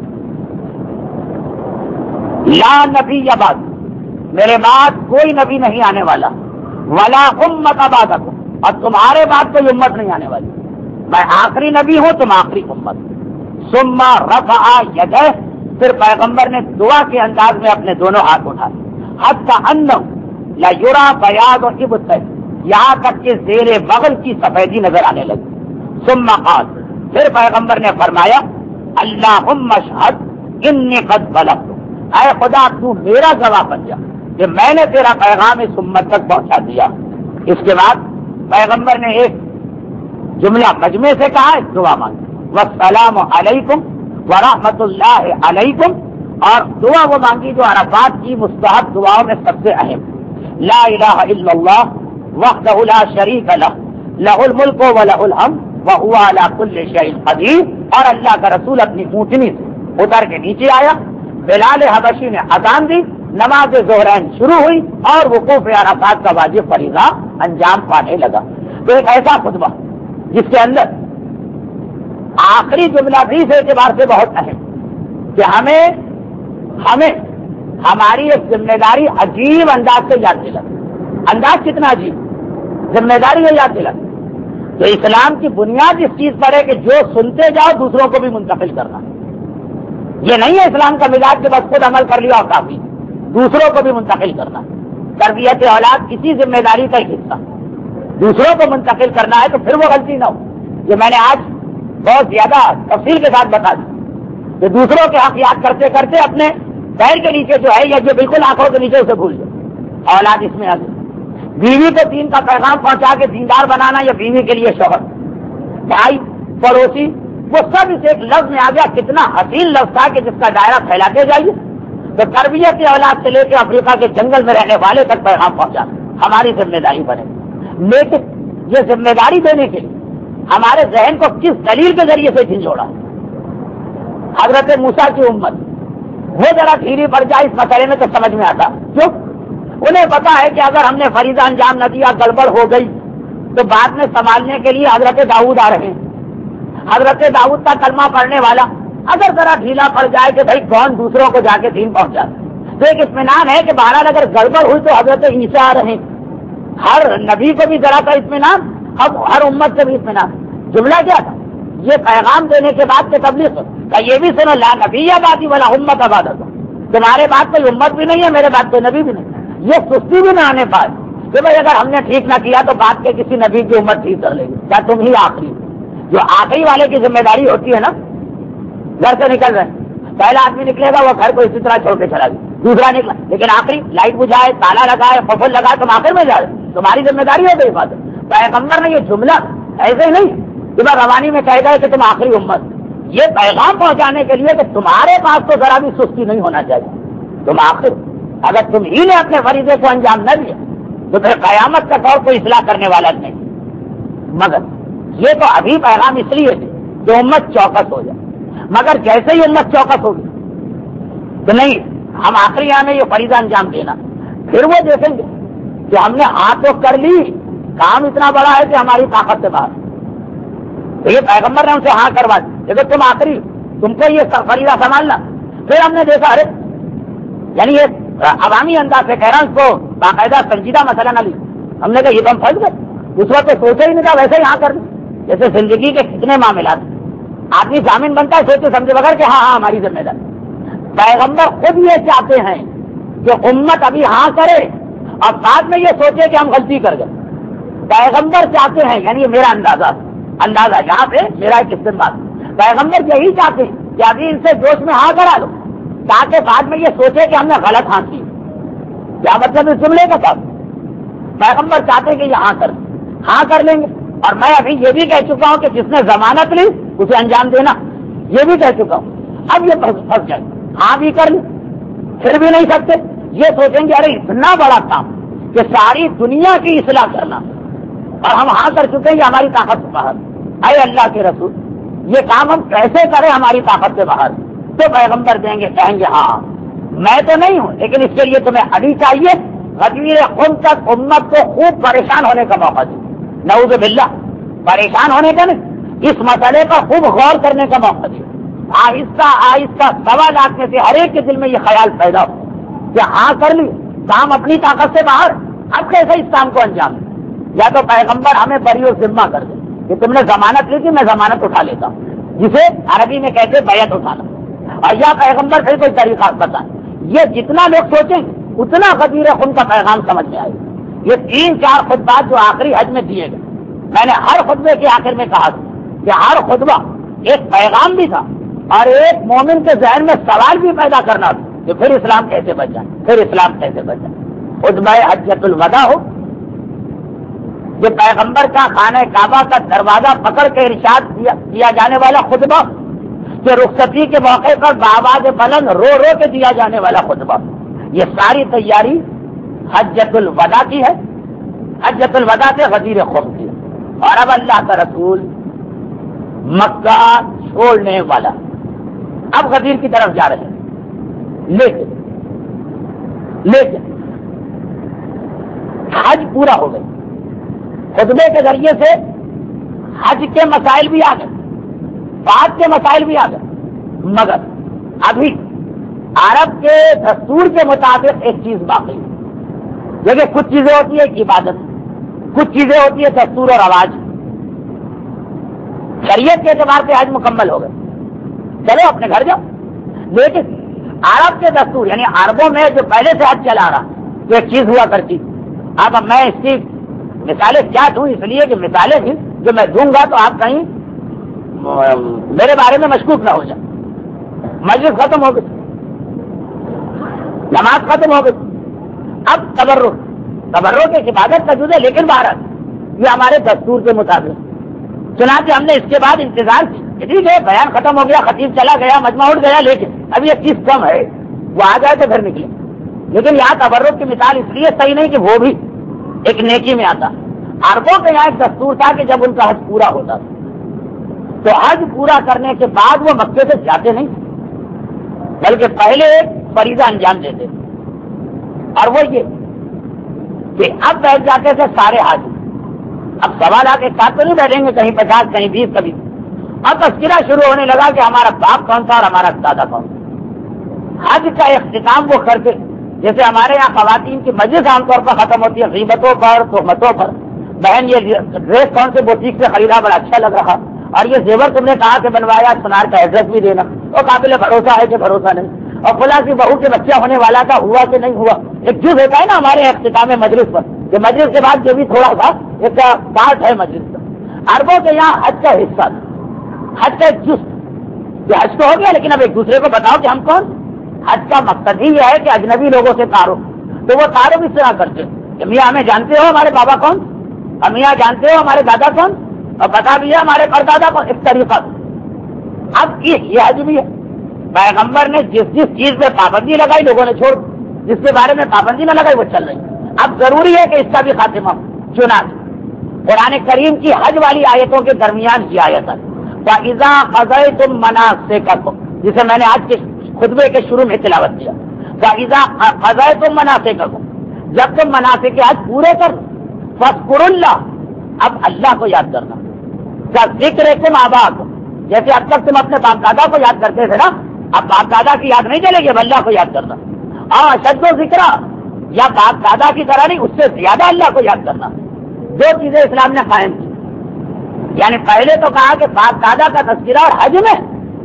Speaker 1: لا نبی بعد، میرے بعد کوئی نبی نہیں آنے والا، ولا امت بعدکم، اور تمہارے بعد کوئی امت نہیں آنے والی، میں آخری نبی ہوں تم آخری امت۔ ثم رفع یدہ، پھر پیغمبر نے دعا کے انداز میں اپنے دونوں ہاتھ اٹھائے، حتی انہ لیرا بیاض ابطہ، یہاں تک کہ زیر بغل کی سفیدی نظر آنے لگی۔ ثم قال، پھر پیغمبر نے فرمایا اللہم اشہد انی قد بلغت، اے خدا تو میرا گواہ بن جا کہ میں نے تیرا پیغام اس امت تک پہنچا دیا۔ اس کے بعد پیغمبر نے ایک جملہ مجمع سے کہا، دعا مانگی، والسلام علیکم ورحمۃ اللہ علیکم، اور دعا وہ مانگی جو عرفات کی مستحب دعاؤں میں سب سے اہم، لا الہ الا اللہ وحدہ لا شریک لہ لہ الملک ولہ الحمد وہو علی کل شیء قدیر۔ اور اللہ کا رسول اپنی اونٹنی سے اتر کے نیچے آیا، بلال حبشی نے اذان دی، نماز ظہرین شروع ہوئی اور وقوف عرفات کا واجب فریضہ انجام پانے لگا۔ تو ایک ایسا خطبہ جس کے اندر آخری جملہ بھی اس اعتبار سے بہت اہم کہ ہمیں ہماری ایک ذمہ داری عجیب انداز سے یاد دلا۔ انداز کتنا عجیب، ذمہ داری ہے یاد دلا۔ تو اسلام کی بنیاد اس چیز پر ہے کہ جو سنتے جاؤ دوسروں کو بھی منتقل کرنا۔ یہ نہیں ہے اسلام کا مزاج کہ بس خود عمل کر لیا اور کافی، دوسروں کو بھی منتقل کرنا۔ تربیت اولاد کسی ذمہ داری کا حصہ، دوسروں کو منتقل کرنا ہے تو پھر وہ غلطی نہ ہو۔ یہ میں نے آج بہت زیادہ تفصیل کے ساتھ بتا دی کہ دوسروں کے حق یاد کرتے کرتے اپنے پیر کے نیچے جو ہے یا جو بالکل آنکھوں کے نیچے اسے بھول جائے۔ اولاد اس میں آ گئی، بیوی کو دین کا پیغام پہنچا کے دیندار بنانا یا بیوی کے لیے شوہر، بھائی، پڑوسی، وہ سب اس ایک لفظ میں آ گیا۔ کتنا حسین لفظ تھا کہ جس کا دائرہ پھیلاتے جائیے۔ تو تربیت اولاد سے لے کے افریقہ کے جنگل میں رہنے والے تک پیغام پہنچا ہماری ذمہ داری بنے۔ لیکن یہ ذمہ داری دینے کے لیے ہمارے ذہن کو کس دلیل کے ذریعے سے جھنجھوڑا؟ حضرت موسیٰ کی امت وہ ذرا دھیری پڑ جائے اس مسئلے میں تو سمجھ میں آتا، کیوں؟ انہیں پتا ہے کہ اگر ہم نے فریضہ انجام نہ دیا، گڑبڑ ہو گئی تو بعد میں سنبھالنے کے لیے حضرت داؤد آ رہے ہیں۔ حضرت داؤد کا کلمہ پڑھنے والا اگر ذرا ڈھیلا پڑ جائے کہ بھائی کون دوسروں کو جا کے دین پہنچا، تو ایک اطمینان ہے کہ بہرحال اگر گڑبڑ ہوئی تو حضرت عیسیٰ آ رہے ہیں۔ ہر نبی کو بھی ذرا کا اطمینان، اب ہر امت سے بھی اطمینان۔ جملہ کیا تھا؟ یہ پیغام دینے کے بعد کے تبلیغ کا یہ بھی سنو، لا نبی بعدی ولا امت بعد، تمہارے بعد کوئی امت بھی نہیں ہے، میرے بعد کوئی نبی بھی نہیں۔ یہ سستی بھی نہ آنے پائے کہ بھائی اگر ہم نے ٹھیک نہ کیا تو بعد کے کسی نبی کی امت ٹھیک کر لے گی، کیا تم ہی آخری؟ جو آخری والے کی ذمہ داری ہوتی ہے نا، گھر سے نکل رہے، پہلا آدمی نکلے گا وہ گھر کو اسی طرح چھوڑ کے چلا گیا، دوسرا نکلا، لیکن آخری لائٹ بجھائے، تالا لگائے، قفل لگائے، تم آخر میں جا رہے، تمہاری ذمہ داری ہو گئی بات۔ پیغمبر نے یہ جملہ ایسے ہی نہیں کہ بس روانی میں کہہ گئے کہ تم آخری امت، یہ پیغام پہنچانے کے لیے کہ تمہارے پاس تو ذرا بھی سستی نہیں ہونا چاہیے، تم آخر، اگر تم ہی نے اپنے فریضے کو انجام نہ دیا تو پھر قیامت تک اور کوئی اصلاح کرنے والا نہیں۔ مگر یہ تو ابھی پیغام اس لیے تھے کہ امت چوکس ہو جائے، مگر جیسے ہی امت چوکس ہوگی تو نہیں ہم آخری آنے یہ فریضہ انجام دینا، پھر وہ دیکھیں گے کہ ہم نے ہاتھ تو کر لی، کام اتنا بڑا ہے کہ ہماری طاقت سے باہر۔ تو یہ پیغمبر نے ہم سے ہاں کروا دی، لیکن تم آخری، تم کو یہ فریضہ سنبھالنا۔ پھر ہم نے دیکھا ارے یعنی یہ عوامی انداز سے کہہ رہا ہوں، اس کو باقاعدہ سنجیدہ مسئلہ نہ لی، ہم نے کہا یہ تو ہم پھنس گئے، اس وقت تو سوچا ہی نہیں تھا، ویسے ہی ہاں کر دیں۔ جیسے زندگی کے کتنے معاملات آدمی ضامن بنتا ہے سوچے سمجھے بغیر کہ ہاں ہاں ہماری ذمہ داری۔ پیغمبر خود یہ چاہتے ہیں کہ امت ابھی ہاں کرے اور بعد میں یہ سوچے کہ ہم غلطی کر گئے، پیغمبر چاہتے ہیں، یعنی میرا اندازہ یہاں پہ میرا ایک استعمال، پیغمبر یہی چاہتے ہیں کہ ابھی ان سے جوش میں ہاں کرا لو تاکہ بعد میں یہ سوچے کہ ہم نے غلط ہاں کی. کیا مطلب اس جملے کا تھا؟ پیغمبر چاہتے ہیں کہ یہ ہاں کر لیں گے. اور میں ابھی یہ بھی کہہ چکا ہوں کہ جس نے ضمانت لی اسے انجام دینا، یہ بھی کہہ چکا ہوں. اب یہ پھنس جائے، ہاں بھی کر لیں پھر بھی نہیں سکتے. یہ سوچیں گے ارے اتنا بڑا کام کہ ساری دنیا کی اصلاح کرنا، اور ہم ہاں کر چکے ہیں، یہ ہماری طاقت سے باہر. اے اللہ کے رسول، یہ کام ہم کیسے کریں ہماری طاقت سے باہر؟ تو پیغمبر کہیں گے ہاں میں تو نہیں ہوں، لیکن اس کے لیے تمہیں ابھی چاہیے غدیر خم تک امت کو خوب پریشان ہونے کا موقع دے. نعوذ باللہ، پریشان ہونے کا نہیں، اس مسئلے پر خوب غور کرنے کا موقع دے. آہستہ آہستہ 1.25 لاکھ میں سے ہر ایک کے دل میں یہ خیال پیدا ہو کہ ہاں کر لی، کام اپنی طاقت سے باہر، اب کیسے اس کام کو انجام دیں؟ یا تو پیغمبر ہمیں بری و ذمہ کر دے کہ تم نے ضمانت لی تھی، میں ضمانت اٹھا لیتا ہوں، جسے عربی میں کہتے بیعت اٹھانا. اور یا پیغمبر پھر کوئی طریقہ بتائیں. یہ جتنا لوگ سوچیں اتنا غدیر خون کا پیغام سمجھ میں آئے. یہ 3-4 خطبات جو آخری حج میں دیے گئے، میں نے ہر خطبے کے آخر میں کہا کہ ہر خطبہ ایک پیغام بھی تھا اور ایک مومن کے ذہن میں سوال بھی پیدا کرنا تھا کہ پھر اسلام کیسے بچا، پھر اسلام کیسے بچا. خطبہ حجۃ الوداع ہو، جو پیغمبر کا خانہ کعبہ کا دروازہ پکڑ کے ارشاد کیا جانے والا خطبہ، کہ رخصتی کے موقع پر بآواز بلند رو رو کے دیا جانے والا خطبہ، یہ ساری تیاری حجۃ الوداع کی ہے. حجۃ الوداع سے غدیر خم کی. اور اب اللہ کا رسول مکہ چھوڑنے والا اب غدیر کی طرف جا رہے ہیں. لیکن حج پورا ہو گئی، خطبے کے ذریعے سے حج کے مسائل بھی آ گئے، بات کے مسائل بھی آ گئے. مگر ابھی عرب کے دستور کے مطابق ایک چیز باقی ہے. دیکھیں کچھ چیزیں ہوتی ہے عبادت، کچھ چیزیں ہوتی ہے دستور اور رواج. شریعت کے اعتبار سے حج مکمل ہو گئے، چلو اپنے گھر جاؤ. لیکن عرب کے دستور، یعنی عربوں میں جو پہلے سے حج چلا رہا تو ایک چیز ہوا کرتی. اب میں اس کی مثالیں کیا دوں، اس لیے کہ مثالیں بھی جو میں دوں گا تو آپ کہیں میرے بارے میں مشکوک نہ ہو جائے. مجلس ختم ہو گئی، نماز ختم ہو گئی، اب تبرک ایک عبادت کا جز ہے، لیکن بہرحال یہ ہمارے دستور کے مطابق. چنانچہ ہم نے اس کے بعد انتظار کی، ٹھیک ہے بیان ختم ہو گیا، خطیب چلا گیا، مجمع اٹھ گیا، لیکن اب یہ چیز کم ہے، وہ آ جائے تو پھر نکلے. لیکن یہاں تبرک کی مثال اس لیے صحیح نہیں کہ وہ بھی ایک نیکی میں آتا. عربوں کا یہاں ایک دستور تھا کہ جب ان کا حج پورا ہوتا تھا تو حج پورا کرنے کے بعد وہ مکے سے جاتے نہیں، بلکہ پہلے ایک فریضہ انجام دیتے، اور وہ یہ کہ اب بیٹھ جاتے تھے سارے حاجی. اب 1.25 لاکھ ایک ساتھ تو نہیں بیٹھیں گے، کہیں 50 کہیں 20 کبھی. اب تذکرہ شروع ہونے لگا کہ ہمارا باپ کون تھا اور ہمارا دادا کون تھا. حج کا اختتام وہ کرتے، جیسے ہمارے یہاں خواتین کی مجلس عام طور پر ختم ہوتی ہے غیبتوں پر، تہمتوں پر. بہن یہ ڈریس کون سے بوتیک سے خریدا، بڑا اچھا لگ رہا، اور یہ زیور تم نے کہاں سے بنوایا، سنار کا ایڈریس بھی دینا، اور قابل بھروسہ ہے کہ بھروسہ نہیں، اور فلاں کی بہو کے بچہ ہونے والا تھا، ہوا کہ نہیں ہوا. ایک جز ہوتا ہے نا ہمارے اختتام مجلس پر، کہ مجلس کے بعد جو بھی تھوڑا سا ایک پارٹ ہے مجلس کا. عربوں کے یہاں حج کا حصہ، حج کا ایک جز، یہ حج تو ہو گیا، لیکن اب ایک دوسرے کو بتاؤ کہ ہم کون. حج کا مقصد ہی یہ ہے کہ اجنبی لوگوں سے تعارف، تو وہ تعارف اس طرح کرتے کہ میاں ہمیں جانتے ہو ہمارے بابا کون، اور میاں جانتے ہو ہمارے دادا کون، اور بتا بھی ہے ہمارے پردادا کون. اس طریقہ اب یہ حج بھی ہے. پیغمبر نے جس چیز پہ پابندی لگائی لوگوں نے چھوڑ، جس کے بارے میں پابندی نہ لگائی وہ چل رہی. اب ضروری ہے کہ اس کا بھی خاتمہ ہو. چنانچہ قرآن کریم کی حج والی آیتوں کے درمیان یہ آیت ہے فَإِذَا قَضَيْتُم مَّنَاسِكَكُمْ، جسے میں نے آج کے خطبے کے شروع میں تلاوت کیا. فَإِذَا قَضَيْتُم مَّنَاسِكَكُمْ، جب تم مناسک حج پورے کر، فَاذْكُرُوا اللَّهَ، اب اللہ کو یاد کرنا. كَذِكْرِكُمْ آبَاءَكُمْ، جیسے اب تک تم اپنے باپ دادا کو یاد کرتے تھے نا، اب باپ دادا کی یاد نہیں چلے گی، اب اللہ کو یاد کرنا. اشد ذکر، یا باپ دادا کی طرح نہیں، اس سے زیادہ اللہ کو یاد کرنا. دو چیزیں اسلام نے قائم کی. یعنی پہلے تو کہا کہ باپ دادا کا تذکرہ، اور حج میں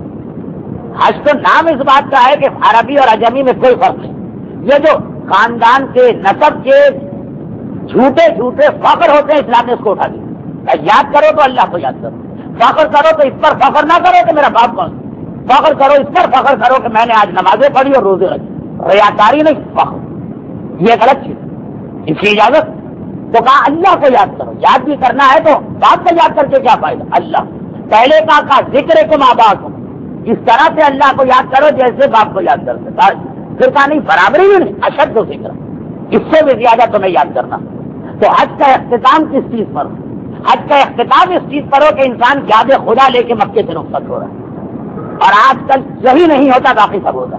Speaker 1: حج تو نام اس بات کا ہے کہ عربی اور عجمی میں کوئی فرق نہیں. یہ جو خاندان کے نسب کے جھوٹے جھوٹے فخر ہوتے ہیں، اسلام نے اس کو اٹھا دیا۔ یاد کرو تو اللہ کو یاد کرو، فخر کرو تو اس پر فخر نہ کرو کہ میرا باپ کون، فخر کرو اس پر فخر کرو کہ میں نے آج نمازیں پڑھی اور روزے رکھے، ریاکاری نہیں، فخر، یہ غلط چیز، اس کی اجازت تو کہا اللہ کو یاد کرو، یاد بھی کرنا ہے تو باپ کو یاد کر کے کیا فائدہ، اللہ پہلے کہا ذکر کو ماں باپ کو، اس طرح سے اللہ کو یاد کرو جیسے باپ کو یاد کرتے، پھر کہا نہیں برابری بھی نہیں، اشد و ذکر، اس سے بھی زیادہ تمہیں یاد کرنا۔ تو حج کا اختتام کس چیز پر ہو؟ حج کا اختتام اس چیز پر ہو کہ انسان یاد خدا لے کے مکے سے رخصت ہو رہا ہے، اور آج کل یہی نہیں ہوتا، باقی سب ہوتا۔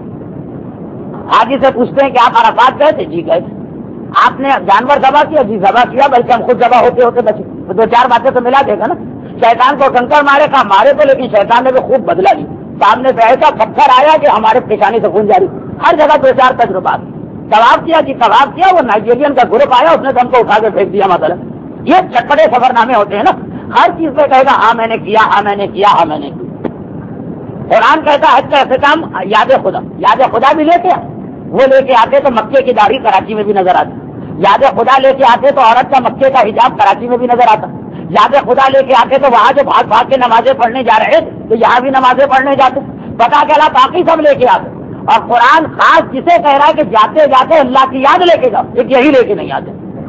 Speaker 1: حاجی سے پوچھتے ہیں کہ آپ عرفات گئے تھے؟ جی گئے تھے۔ آپ نے جانور ذبح کیا؟ جی ذبح کیا، بلکہ ہم خود ذبح ہوتے ہوتے بچے، تو دو چار باتیں تو ملا دے گا نا۔ شیطان کو کنکر مارے، کہا مارے تو، لیکن شیطان نے بھی خوب بدلا لی، سامنے سے ایسا پتھر آیا کہ ہمارے پیشانی سے خون جاری، ہر جگہ دو چار تجربات۔ طواف کیا؟ جی طواف کیا، وہ نائجیرین کا گروپ آیا، اس نے ہم کو اٹھا کے پھینک دیا مثلا۔ یہ چٹپٹے سفر نامے ہوتے ہیں نا، ہر چیز پہ کہے گا ہاں میں نے کیا، ہاں میں نے کیا، ہاں میں نے کیا۔ قرآن کہتا ہے حج کا اختتام یاد خدا، یاد خدا بھی لے کے وہ لے کے آتے تو مکے کی داڑھی کراچی میں بھی نظر آتی، یاد خدا لے کے آتے تو عورت کا مکے کا حجاب کراچی میں بھی نظر آتا، یاد خدا لے کے آتے تو وہاں جو بھاگ بھاگ کے نمازیں پڑھنے جا رہے تو یہاں بھی نمازیں پڑھنے جاتے، پتا چلا باقی سب لے کے آتے۔ اور قرآن خاص جسے کہہ رہا ہے کہ جاتے جاتے اللہ کی یاد لے کے جاؤ، ایک یہی لے کے نہیں آتے،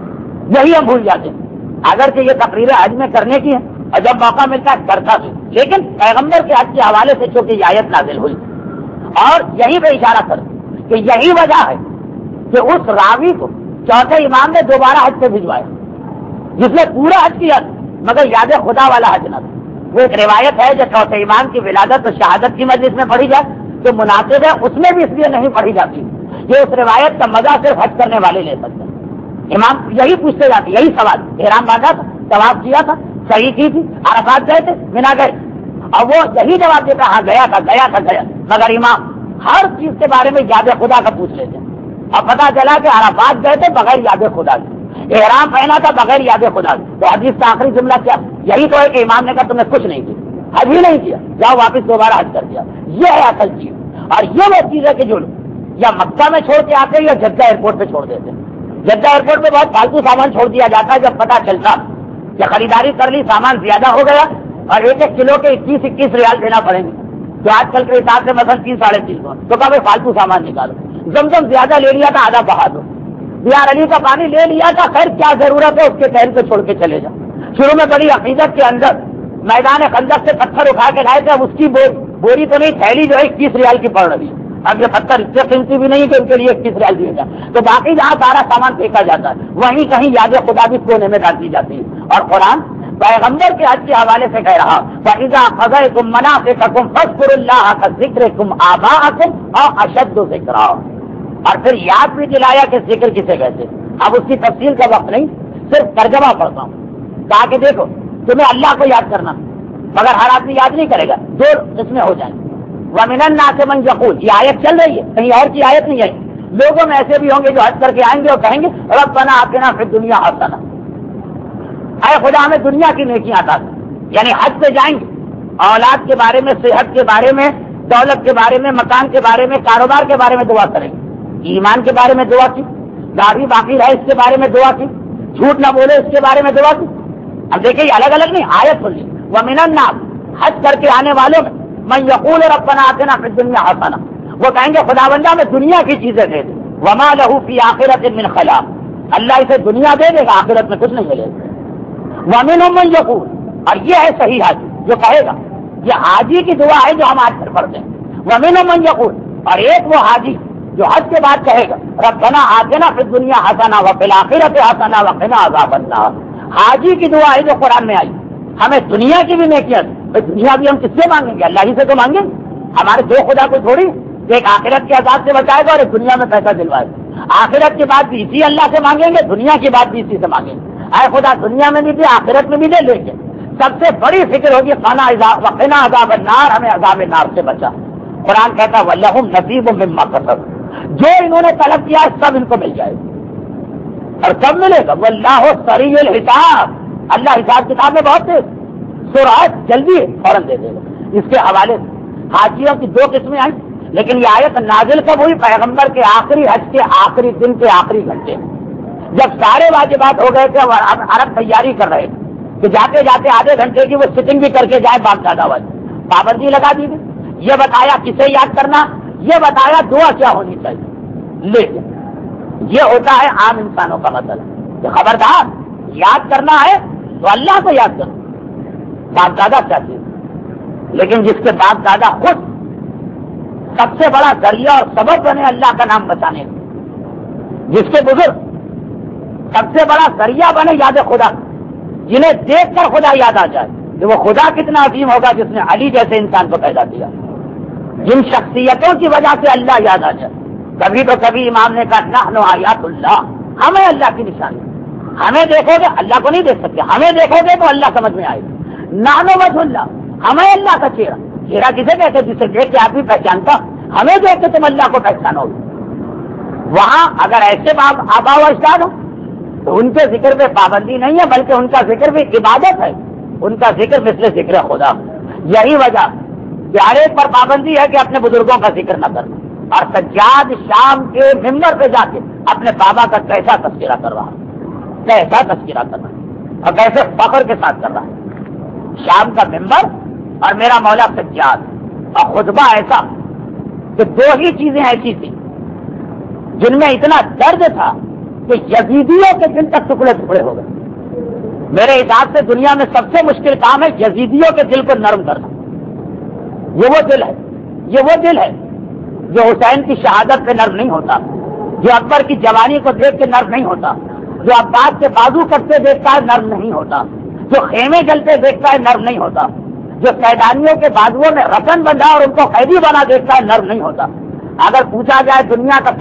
Speaker 1: یہی ہم بھول جاتے ہیں۔ اگرچہ یہ تقریریں حج میں کرنے کی ہیں اور جب موقع ملتا ہے کرتا بھی، لیکن پیغمبر کے حج کے حوالے سے چونکہ یہ آیت نازل ہوئی اور یہی پہ اشارہ کر کہ یہی وجہ ہے کہ اس راوی کو چوتھے امام نے دوبارہ حج سے بھجوایا، جس نے پورا حج کیا مگر یاد خدا والا حج نہ تھا۔ وہ ایک روایت ہے جو چوتھے امام کی ولادت اور شہادت کی مجلس میں پڑھی جائے تو مناسب ہے، اس میں بھی اس لیے نہیں پڑھی جاتی، یہ اس روایت کا مزہ صرف حج کرنے والے لے سکتے ہیں۔ امام یہی پوچھتے جاتے، یہی سوال، احرام باندھا تھا، طواف کیا تھا، صحیح کی تھی، عرفات گئے تھے، مینا گئے، اور وہ یہی جواب دیتا ہاں گیا تھا گیا تھا گیا، مگر امام ہر چیز کے بارے میں یاد خدا کا پوچھ لیتے ہیں، اور پتا چلا کہ عرفات گئے تھے بغیر یاد خدا کے، احرام پہنا تھا بغیر یاد خدا کے، تو حدیث کا آخری جملہ کیا؟ یہی تو ہے کہ امام نے کہا تم نے کچھ نہیں کیا، حج ہی نہیں کیا، جاؤ واپس دوبارہ حج کر دیا۔ یہ ہے اصل چیز، اور یہ وہ چیز ہے کہ جو یا مکہ میں چھوڑ کے آتے یا جدہ ایئرپورٹ پہ چھوڑ دیتے ہیں۔ جدہ ایئرپورٹ پہ بہت فالتو سامان چھوڑ دیا جاتا ہے، جب پتا چلتا کہ خریداری کر لی سامان زیادہ ہو گیا اور ایک ایک کلو کے 21 ریال دینا پڑیں گے، تو آج کل کے حساب سے مثلا 3 ساڑھے 300، تو کہا فالتو سامان نکالو، زمزم زیادہ لے لیا تھا آدھا بہا دو، بیار علی کا پانی لے لیا تھا، خیر کیا ضرورت ہے اس کے ٹہل پہ چھوڑ کے چلے جاؤ۔ شروع میں بڑی عقیدت کے اندر میدان خندق سے پتھر اٹھا کے لائے تھے، اب اس کی بوری تو نہیں، تھیلی جو ہے 21 ریال کی پڑ رہی ہے، اب یہ پتھر اتنے قیمتی بھی نہیں کہ ان کے لیے 21 ریال دیے جائے، تو باقی جہاں سارا سامان پھینکا جاتا ہے وہیں کہیں یاد خدا بھی کونے میں ڈال دی جاتی ہے۔ اور قرآن پیغمبر کے حج کے حوالے سے کہہ رہا فَإِذَا قَضَيْتُم مَّنَاسِكَكُمْ فاذْكُرُوا اللَّهَ كَذِكْرِكُمْ آبَاءَكُمْ أَوْ أَشَدَّ ذِكْرًا، اور پھر یاد بھی دلایا کہ ذکر کسے کہتے۔ اب اس کی تفصیل کا وقت نہیں، صرف ترجمہ پڑھتا ہوں، کہا کہ دیکھو تمہیں اللہ کو یاد کرنا مگر ہر آدمی یاد نہیں کرے گا، دو قسمیں ہو جائیں۔ وَمِنَ النَّاسِ مَن يَقُولُ، یہ آیت چل رہی ہے، کہیں اور کی آیت نہیں ہے، لوگوں میں ایسے بھی ہوں گے جو حج کر کے آئیں گے اور کہیں گے ربنا آتنا فی الدنیا حسنہ، اے خدا ہمیں دنیا کی نیکیاں عطا کر، یعنی حج پہ جائیں گے، اولاد کے بارے میں، صحت کے بارے میں، دولت کے بارے میں، مکان کے بارے میں، کاروبار کے بارے میں دعا کریں گے، ایمان کے بارے میں دعا کی، داڑھی باقی رہے اس کے بارے میں دعا کی، جھوٹ نہ بولے اس کے بارے میں دعا کی۔ اب دیکھیں یہ الگ الگ نہیں، آیت کھلی وَمِنَ النَّاسِ، حج کر کے آنے والوں میں من یقول ربنا آتنا فی الدنیا حسنہ، وہ کہیں گے خداوندہ میں دنیا کی چیزیں دے دے، وما لہ فی آخرۃ من خلاق، اللہ اسے دنیا دے دے گا آخرت میں کچھ نہیں ملے گا۔ ومنہم من یقول، اور یہ ہے صحیح حاجی جو کہے گا، یہ حاجی کی دعا ہے جو ہم آج کل پڑھتے ہیں، ومنہم من یقول، اور ایک وہ حاجی جو حج کے بعد کہے گا ربنا آتنا فی الدنیا حسنہ وفی الآخرۃ حسنہ وقنا عذاب النار، حاجی کی دعا ہے جو قرآن میں آئی، ہمیں دنیا کی بھی نیکیاں، دنیا بھی ہم کس سے مانگیں گے؟ اللہ ہی سے تو مانگیں گے، ہمارے دو خدا کو تھوڑی، ایک آخرت کے عذاب سے بچائے گا اور ایک دنیا میں پیسہ دلوائے گا، آخرت کی بات بھی اسی اللہ سے مانگیں گے، دنیا کی بات بھی اسی سے مانگیں گے، اے خدا دنیا میں بھی دے آخرت میں بھی دے، لیکن سب سے بڑی فکر ہوگی وقنا عذاب النار، ہمیں عذاب النار سے بچا۔ قرآن کہتا ہے وَلَهُمْ نَصِيبٌ مِّمَّا كَسَبُوا، جو انہوں نے طلب کیا سب ان کو مل جائے گا، اور کب ملے گا؟ وَاللَّهُ سَرِيعُ الْحِسَابِ، اللہ حساب کتاب میں بہت تیز، سرعت، جلدی فوراً دے دے گا۔ اس کے حوالے سے حاجیوں کی دو قسمیں آئیں، لیکن یہ آیت نازل کب ہوئی؟ پیغمبر کے آخری حج کے آخری دن کے آخری گھنٹے، جب سارے واجبات ہو گئے تھے اور عرب تیاری کر رہے تھے کہ جاتے جاتے آدھے گھنٹے کی وہ سٹنگ بھی کر کے جائے باپ دادا والے، پابندی لگا دی گئی۔ یہ بتایا کسے یاد کرنا، یہ بتایا دعا کیا ہونی چاہیے۔ لیکن یہ ہوتا ہے عام انسانوں کا مسئلہ کہ خبردار یاد کرنا ہے تو اللہ کو یاد کرو، باپ دادا چاہیے۔ لیکن جس کے باپ دادا خود سب سے بڑا ذریعہ اور سبب بنے اللہ کا نام بچانے کا، جس کے بزرگ سب سے بڑا ذریعہ بنے یاد خدا، جنہیں دیکھ کر خدا یاد آ جائے کہ وہ خدا کتنا عظیم ہوگا جس نے علی جیسے انسان کو پیدا کیا، جن شخصیتوں کی وجہ سے اللہ یاد آ جائے۔ کبھی تو کبھی امام نے کہا نحن آیات اللہ، ہمیں اللہ کی نشانی، ہمیں دیکھو گے اللہ کو نہیں دیکھ سکتے، ہمیں دیکھو گے تو اللہ سمجھ میں آئے گا۔ نحن وجہ اللہ، ہمیں اللہ کا چہرہ، چہرہ کسے کہتے جسے دیکھ کے آدمی پہچانتا، ہمیں دیکھ کے تم اللہ کو پہچانو گے۔ وہاں اگر ایسے آبا و اجداد ہو تو ان کے ذکر پہ پابندی نہیں ہے، بلکہ ان کا ذکر بھی عبادت ہے، ان کا ذکر مثل ذکر خدا۔ یہی وجہ کہ ہر ایک پر پابندی ہے کہ اپنے بزرگوں کا ذکر نہ کرنا۔ اور سجاد شام کے ممبر پہ جا کے اپنے بابا کا کیسا تذکرہ کر رہا، کیسا تذکرہ کر رہا اور کیسے فخر کے ساتھ کر رہا ہے۔ شام کا ممبر اور میرا مولا سجاد، اور خطبہ ایسا کہ دو ہی چیزیں ایسی تھیں جن میں اتنا درد تھا کہ یزیدیوں کے دل تک ٹکڑے ٹکڑے ہو گئے۔ میرے حساب سے دنیا میں سب سے مشکل کام ہے یزیدیوں کے دل کو نرم کرنا۔ یہ وہ دل ہے، یہ وہ دل ہے جو حسین کی شہادت پہ نرم نہیں ہوتا، جو اکبر کی جوانی کو دیکھ کے نرم نہیں ہوتا، جو عباس کے بازو کٹتے دیکھتا ہے نرم نہیں ہوتا، جو خیمے جلتے دیکھتا ہے نرم نہیں ہوتا، جو قیدانیوں کے بازوؤں میں رسن بندھا اور ان کو قیدی بنا دیکھتا ہے نرم نہیں ہوتا۔ اگر پوچھا جائے دنیا کی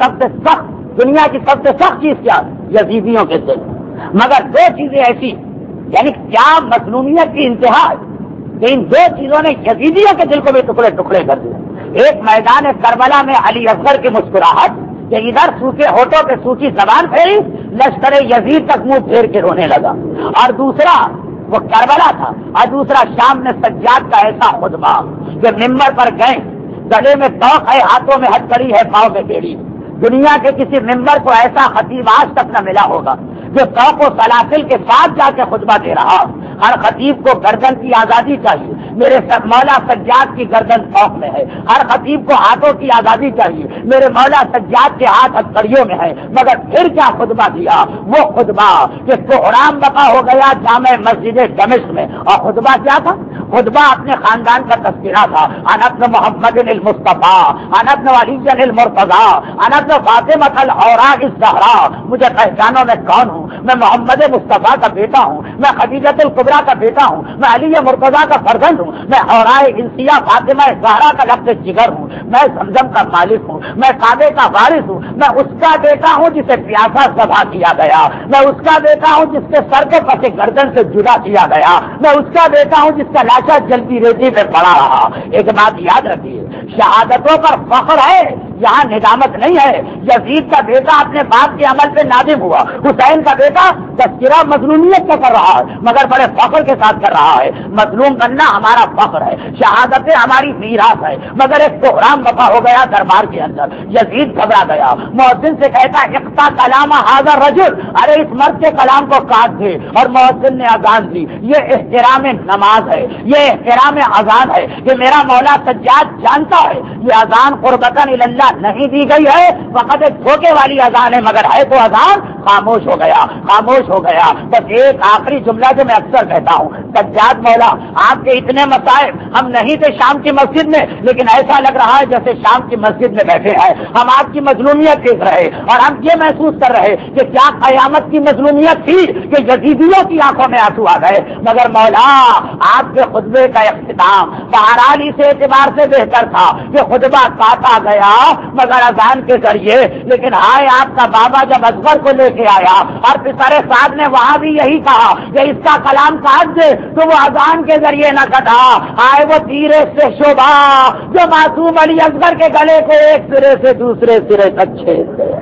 Speaker 1: سب سے سخت چیز کیا، یزیدیوں کے دل۔ مگر دو چیزیں ایسی، یعنی کیا مظلومیت کی انتہا ہے کہ ان دو چیزوں نے یزیدیوں کے دل کو بھی ٹکڑے ٹکڑے کر دیے۔ ایک میدان کربلا میں علی اصغر کی مسکراہٹ کہ ادھر سوکھے ہونٹوں پہ سوکھی زبان پھیری، لشکر یزید تک منہ پھیر کے رونے لگا، اور دوسرا وہ کربلا تھا، اور دوسرا شام میں سجاد کا ایسا خطبہ کہ ممبر پر گئے، گلے میں توق ہے، ہاتھوں میں ہتھکڑی ہے، پاؤں میں بیڑی۔ دنیا کے کسی ممبر کو ایسا خطیب آج تک نہ ملا ہوگا جو توق و سلاسل کے ساتھ جا کے خطبہ دے رہا۔ ہر خطیب کو گردن کی آزادی چاہیے، میرے مولا سجاد کی گردن توق میں ہے۔ ہر خطیب کو ہاتھوں کی آزادی چاہیے، میرے مولا سجاد کے ہاتھ ہتھکڑیوں میں ہے۔ مگر پھر کیا خطبہ دیا، وہ خطبہ کہ کوہرام بقا ہو گیا جامع مسجد دمشق میں۔ اور خطبہ کیا تھا؟ خطبہ اپنے خاندان کا تذکرہ تھا۔ انا ابن محمد المصطفیٰ، انا ابن علی المرتضیٰ، انا ابن فاطمہ الحوراء الزہراء، مجھے پہچانو میں کون ہوں، میں محمد مصطفیٰ کا بیٹا ہوں، میں خدیجۃ الکبریٰ کا بیٹا ہوں، میں علی مرتضیٰ کا فرزند ہوں، میں حوراء انسیہ فاطمہ زہرا کا لفظ جگر ہوں، میں زمزم کا مالک ہوں، میں کعبے کا وارث ہوں، میں اس کا بیٹا ہوں جسے پیاسا ذبح کیا گیا، میں اس کا بیٹا ہوں جس کے سر کو پس گردن سے جدا کیا گیا، میں اس کا بیٹا ہوں جس کا لاشا جلتی ریتی میں پڑا رہا۔ ایک بات یاد رکھیے، شہادتوں پر فخر ہے، یہاں ندامت نہیں ہے۔ یزید کا بیٹا اپنے باپ کے عمل پہ نادم ہوا، حسین کا بیٹا تذکرہ مظلومیت کا کر رہا ہے مگر بڑے فخر کے ساتھ کر رہا ہے۔ مظلوم بننا ہمارا فخر ہے، شہادتیں ہماری میراث ہے، مگر ایک کوہرام بقا ہو گیا دربار کے اندر۔ یزید گھبرا گیا، مؤذن سے کہتا اقطع کلام ھذا الرجل، ارے اس مرد کے کلام کو کاٹ دے، اور مؤذن نے اذان دی۔ یہ احترام نماز ہے، یہ احترام اذان ہے کہ میرا مولا سجاد جانتا ہے یہ اذان قربتاً اللہ نہیں دی گئی ہے، فقط ایک دھوکے والی اذان ہے، مگر ہے تو اذان۔ خاموش ہو گیا، خاموش ہو گیا۔ بس ایک آخری جملہ جو میں اکثر کہتا ہوں، سجاد مولا آپ کے اتنے مصائب، ہم نہیں تھے شام کی مسجد میں، لیکن ایسا لگ رہا ہے جیسے شام کی مسجد میں بیٹھے ہیں، ہم آپ کی مظلومیت دیکھ رہے اور ہم یہ محسوس کر رہے کہ کیا قیامت کی مظلومیت تھی کہ یزیدیوں کی آنکھوں میں آنسو آ گئے، مگر مولا آپ کے خطبے کا اختتام بہرحال اس اعتبار سے بہتر تھا کہ خطبہ کاٹا گیا مگر اذان کے ذریعے، لیکن ہائے آپ کا بابا جب اصغر کو لے کے آیا اور پسر سعد نے وہاں بھی یہی کہا کہ اس کا کلام کاٹ دے تو وہ اذان کے ذریعے نہ کٹا، آئے وہ تیرے سے شوبہ جو معصوم علی اصغر کے گلے کو ایک سرے سے دوسرے سرے تک چھید گئے۔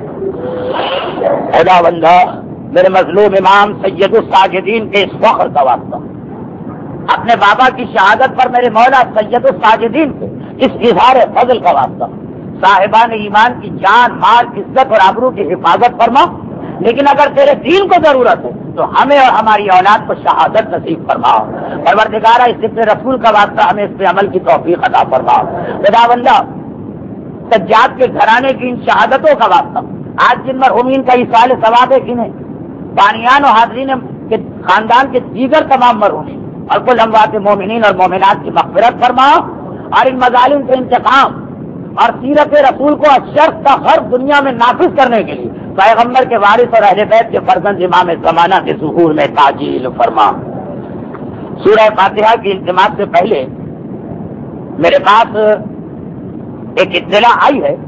Speaker 1: خدا بندہ، میرے مظلوم امام سید الساجدین کے اس فخر کا واسطہ، اپنے بابا کی شہادت پر میرے مولا سید الساجدین کے اس اظہار فضل کا واسطہ، صاحبان ایمان کی جان، مال، عزت اور آبرو کی حفاظت فرما، لیکن اگر تیرے دین کو ضرورت ہے تو ہمیں اور ہماری اولاد کو شہادت نصیب فرماؤ۔ پروردگارہ اس ذکر رسول کا واسطہ ہمیں اس پہ عمل کی توفیق عطا فرماؤ۔ خداوندہ سجاد کے گھرانے کی ان شہادتوں کا واسطہ آج جن مرحومین کا ایصال ثواب ہے کنہیں بانیان و حاضرین کے خاندان کے دیگر تمام مرحومین اور کل اموات مومنین اور مومنات کی مغفرت فرماؤ، اور ان مظالم سے انتقام اور سیرت رسول کو اشرف کا غرب دنیا میں نافذ کرنے کے لیے پیغمبر کے وارث اور اہل بیت کے فرزند امام زمانہ کے ظہور میں تعجیل فرما۔ سورہ فاتحہ کی التماس سے پہلے میرے پاس ایک اطلاع آئی ہے،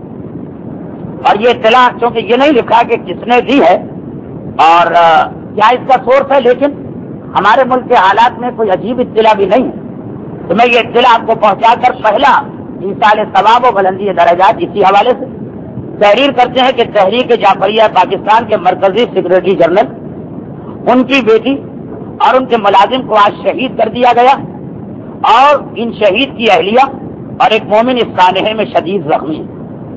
Speaker 1: اور یہ اطلاع چونکہ یہ نہیں لکھا کہ کس نے دی ہے اور کیا اس کا سورس ہے، لیکن ہمارے ملک کے حالات میں کوئی عجیب اطلاع بھی نہیں ہے، تو میں یہ اطلاع آپ کو پہنچا کر پہلا ایصال ثواب و بلندی درجات اسی حوالے سے تحریر کرتے ہیں کہ تحریک جعفریہ پاکستان کے مرکزی سیکرٹری جنرل ان کی بیٹی اور ان کے ملازم کو آج شہید کر دیا گیا، اور ان شہید کی اہلیہ اور ایک مومن اس سانحے میں شدید زخمی ہے۔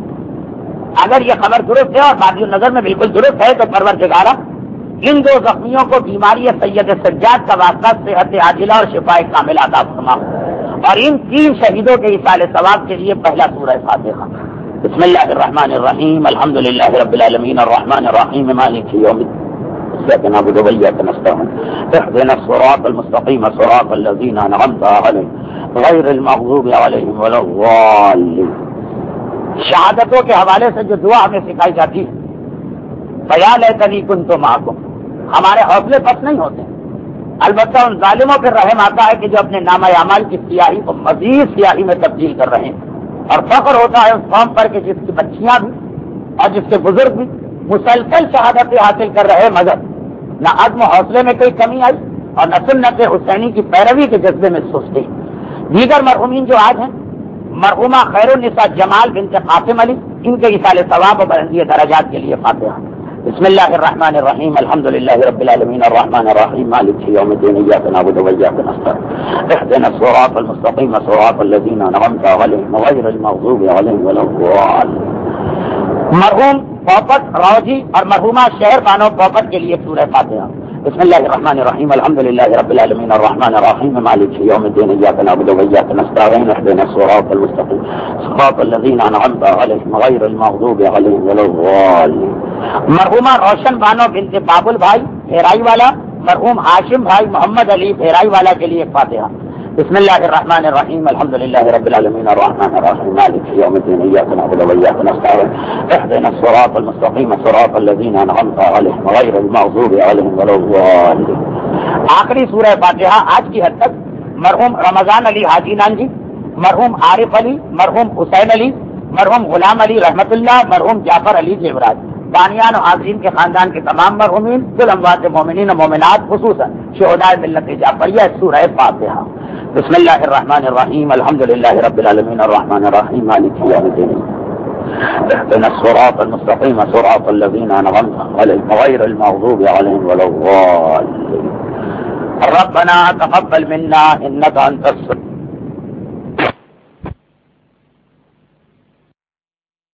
Speaker 1: اگر یہ خبر درست ہے اور بادی نظر میں بالکل درست ہے تو پروردگارہ ان دو زخمیوں کو بیماری سید سجاد کا واسطہ صحت عاجلہ اور شفاء کاملہ عطا فرما، اور ان تین شہیدوں کے ایصال ثواب کے لیے پہلا سورہ فاتحہ۔ بسم اللہ الرحمن الرحیم، الحمد للہ رب العالمین الرحمن الرحیم مالک یوم الدین، إياك نعبد وإياك نستعين اهدنا الصراط المستقيم صراط الذين أنعمت عليهم غير المغضوب عليهم ولا الضالين۔ شہادتوں کے حوالے سے جو دعا ہمیں سکھائی جاتی ہے، فیا لیتنی کنت معکم، ہمارے حوصلے پست نہیں ہوتے، البتہ ان ظالموں پر رحم آتا ہے کہ جو اپنے نامہ اعمال کی سیاہی کو مزید سیاہی میں تبدیل کر رہے ہیں، اور فخر ہوتا ہے اس قوم پر کہ جس کی بچیاں بھی اور جس کے بزرگ بھی مسلسل شہادتیں حاصل کر رہے، مگر نہ عزم و حوصلے میں کوئی کمی آئی اور نہ سنت حسینی کی پیروی کے جذبے میں سستی۔ دیگر مرحومین جو آج ہیں، مرحومہ خیر النساء جمال بنت قاسم علی، ان کے ایصال ثواب و بلندی درجات کے لیے فاتحہ۔ بسم اللہ الرحمن الرحیم، الحمد للہ رب العالمین الرحمن الرحیم مالک یوم الدین، ایاک نعبد وایاک نستعین اهدنا الصراط المستقیم صراط الذین انعمت علیہم غیر المغضوب علیہم ولا الضالین۔ مرحوم پوپٹ راؤجی اور مرحومہ شہر بانو پوپٹ کے لیے سورہ فاتحہ۔ بسم اللہ الرحمن الرحیم، الحمد للہ رب العالمین الرحمن الرحیم مالک یوم الدین، ایاک نعبد وایاک نستعین اهدنا الصراط المستقیم صراط الذین انعمت علیہم غیر المغضوب علیہم ولا الضالین۔ مرحومہ روشن بانو بنت بابل بھائی بھیرائی والا، مرحوم ہاشم بھائی محمد علی بھیرائی والا کے لیے فاتحہ۔ بسم اللہ الرحمن الرحیم، الحمد للہ رب العالمین الرحمن الرحیم مالک یوم الدین، ایاک نعبد وایاک نستعین اهدنا الصراط المستقیم صراط الذین انعمت علیہم غیر المغضوب علیہم ولا الضالین۔ آخری سورہ فاتحہ آج کی حد تک مرحوم رمضان علی حاجی نانجی، مرحوم عارف علی، مرحوم حسین علی، مرحوم غلام علی رحمت اللہ، مرحوم جعفر علی جیوراج، بانیان و حاضرین کے خاندان کے تمام مرحومین، کل اموات مومنین و مومنات، خصوصاً شہداء ملت جعفریہ، سورہ فاتحہ۔ بسم اللہ الرحمن الرحیم، الحمد للہ رب العالمین الرحمن الرحیم مالک یوم الدین، اهدنا الصراط المستقیم صراط الذین انعمت علیہم غیر المغضوب علیہم ولا الضالین۔ ربنا تقبل منا انک انت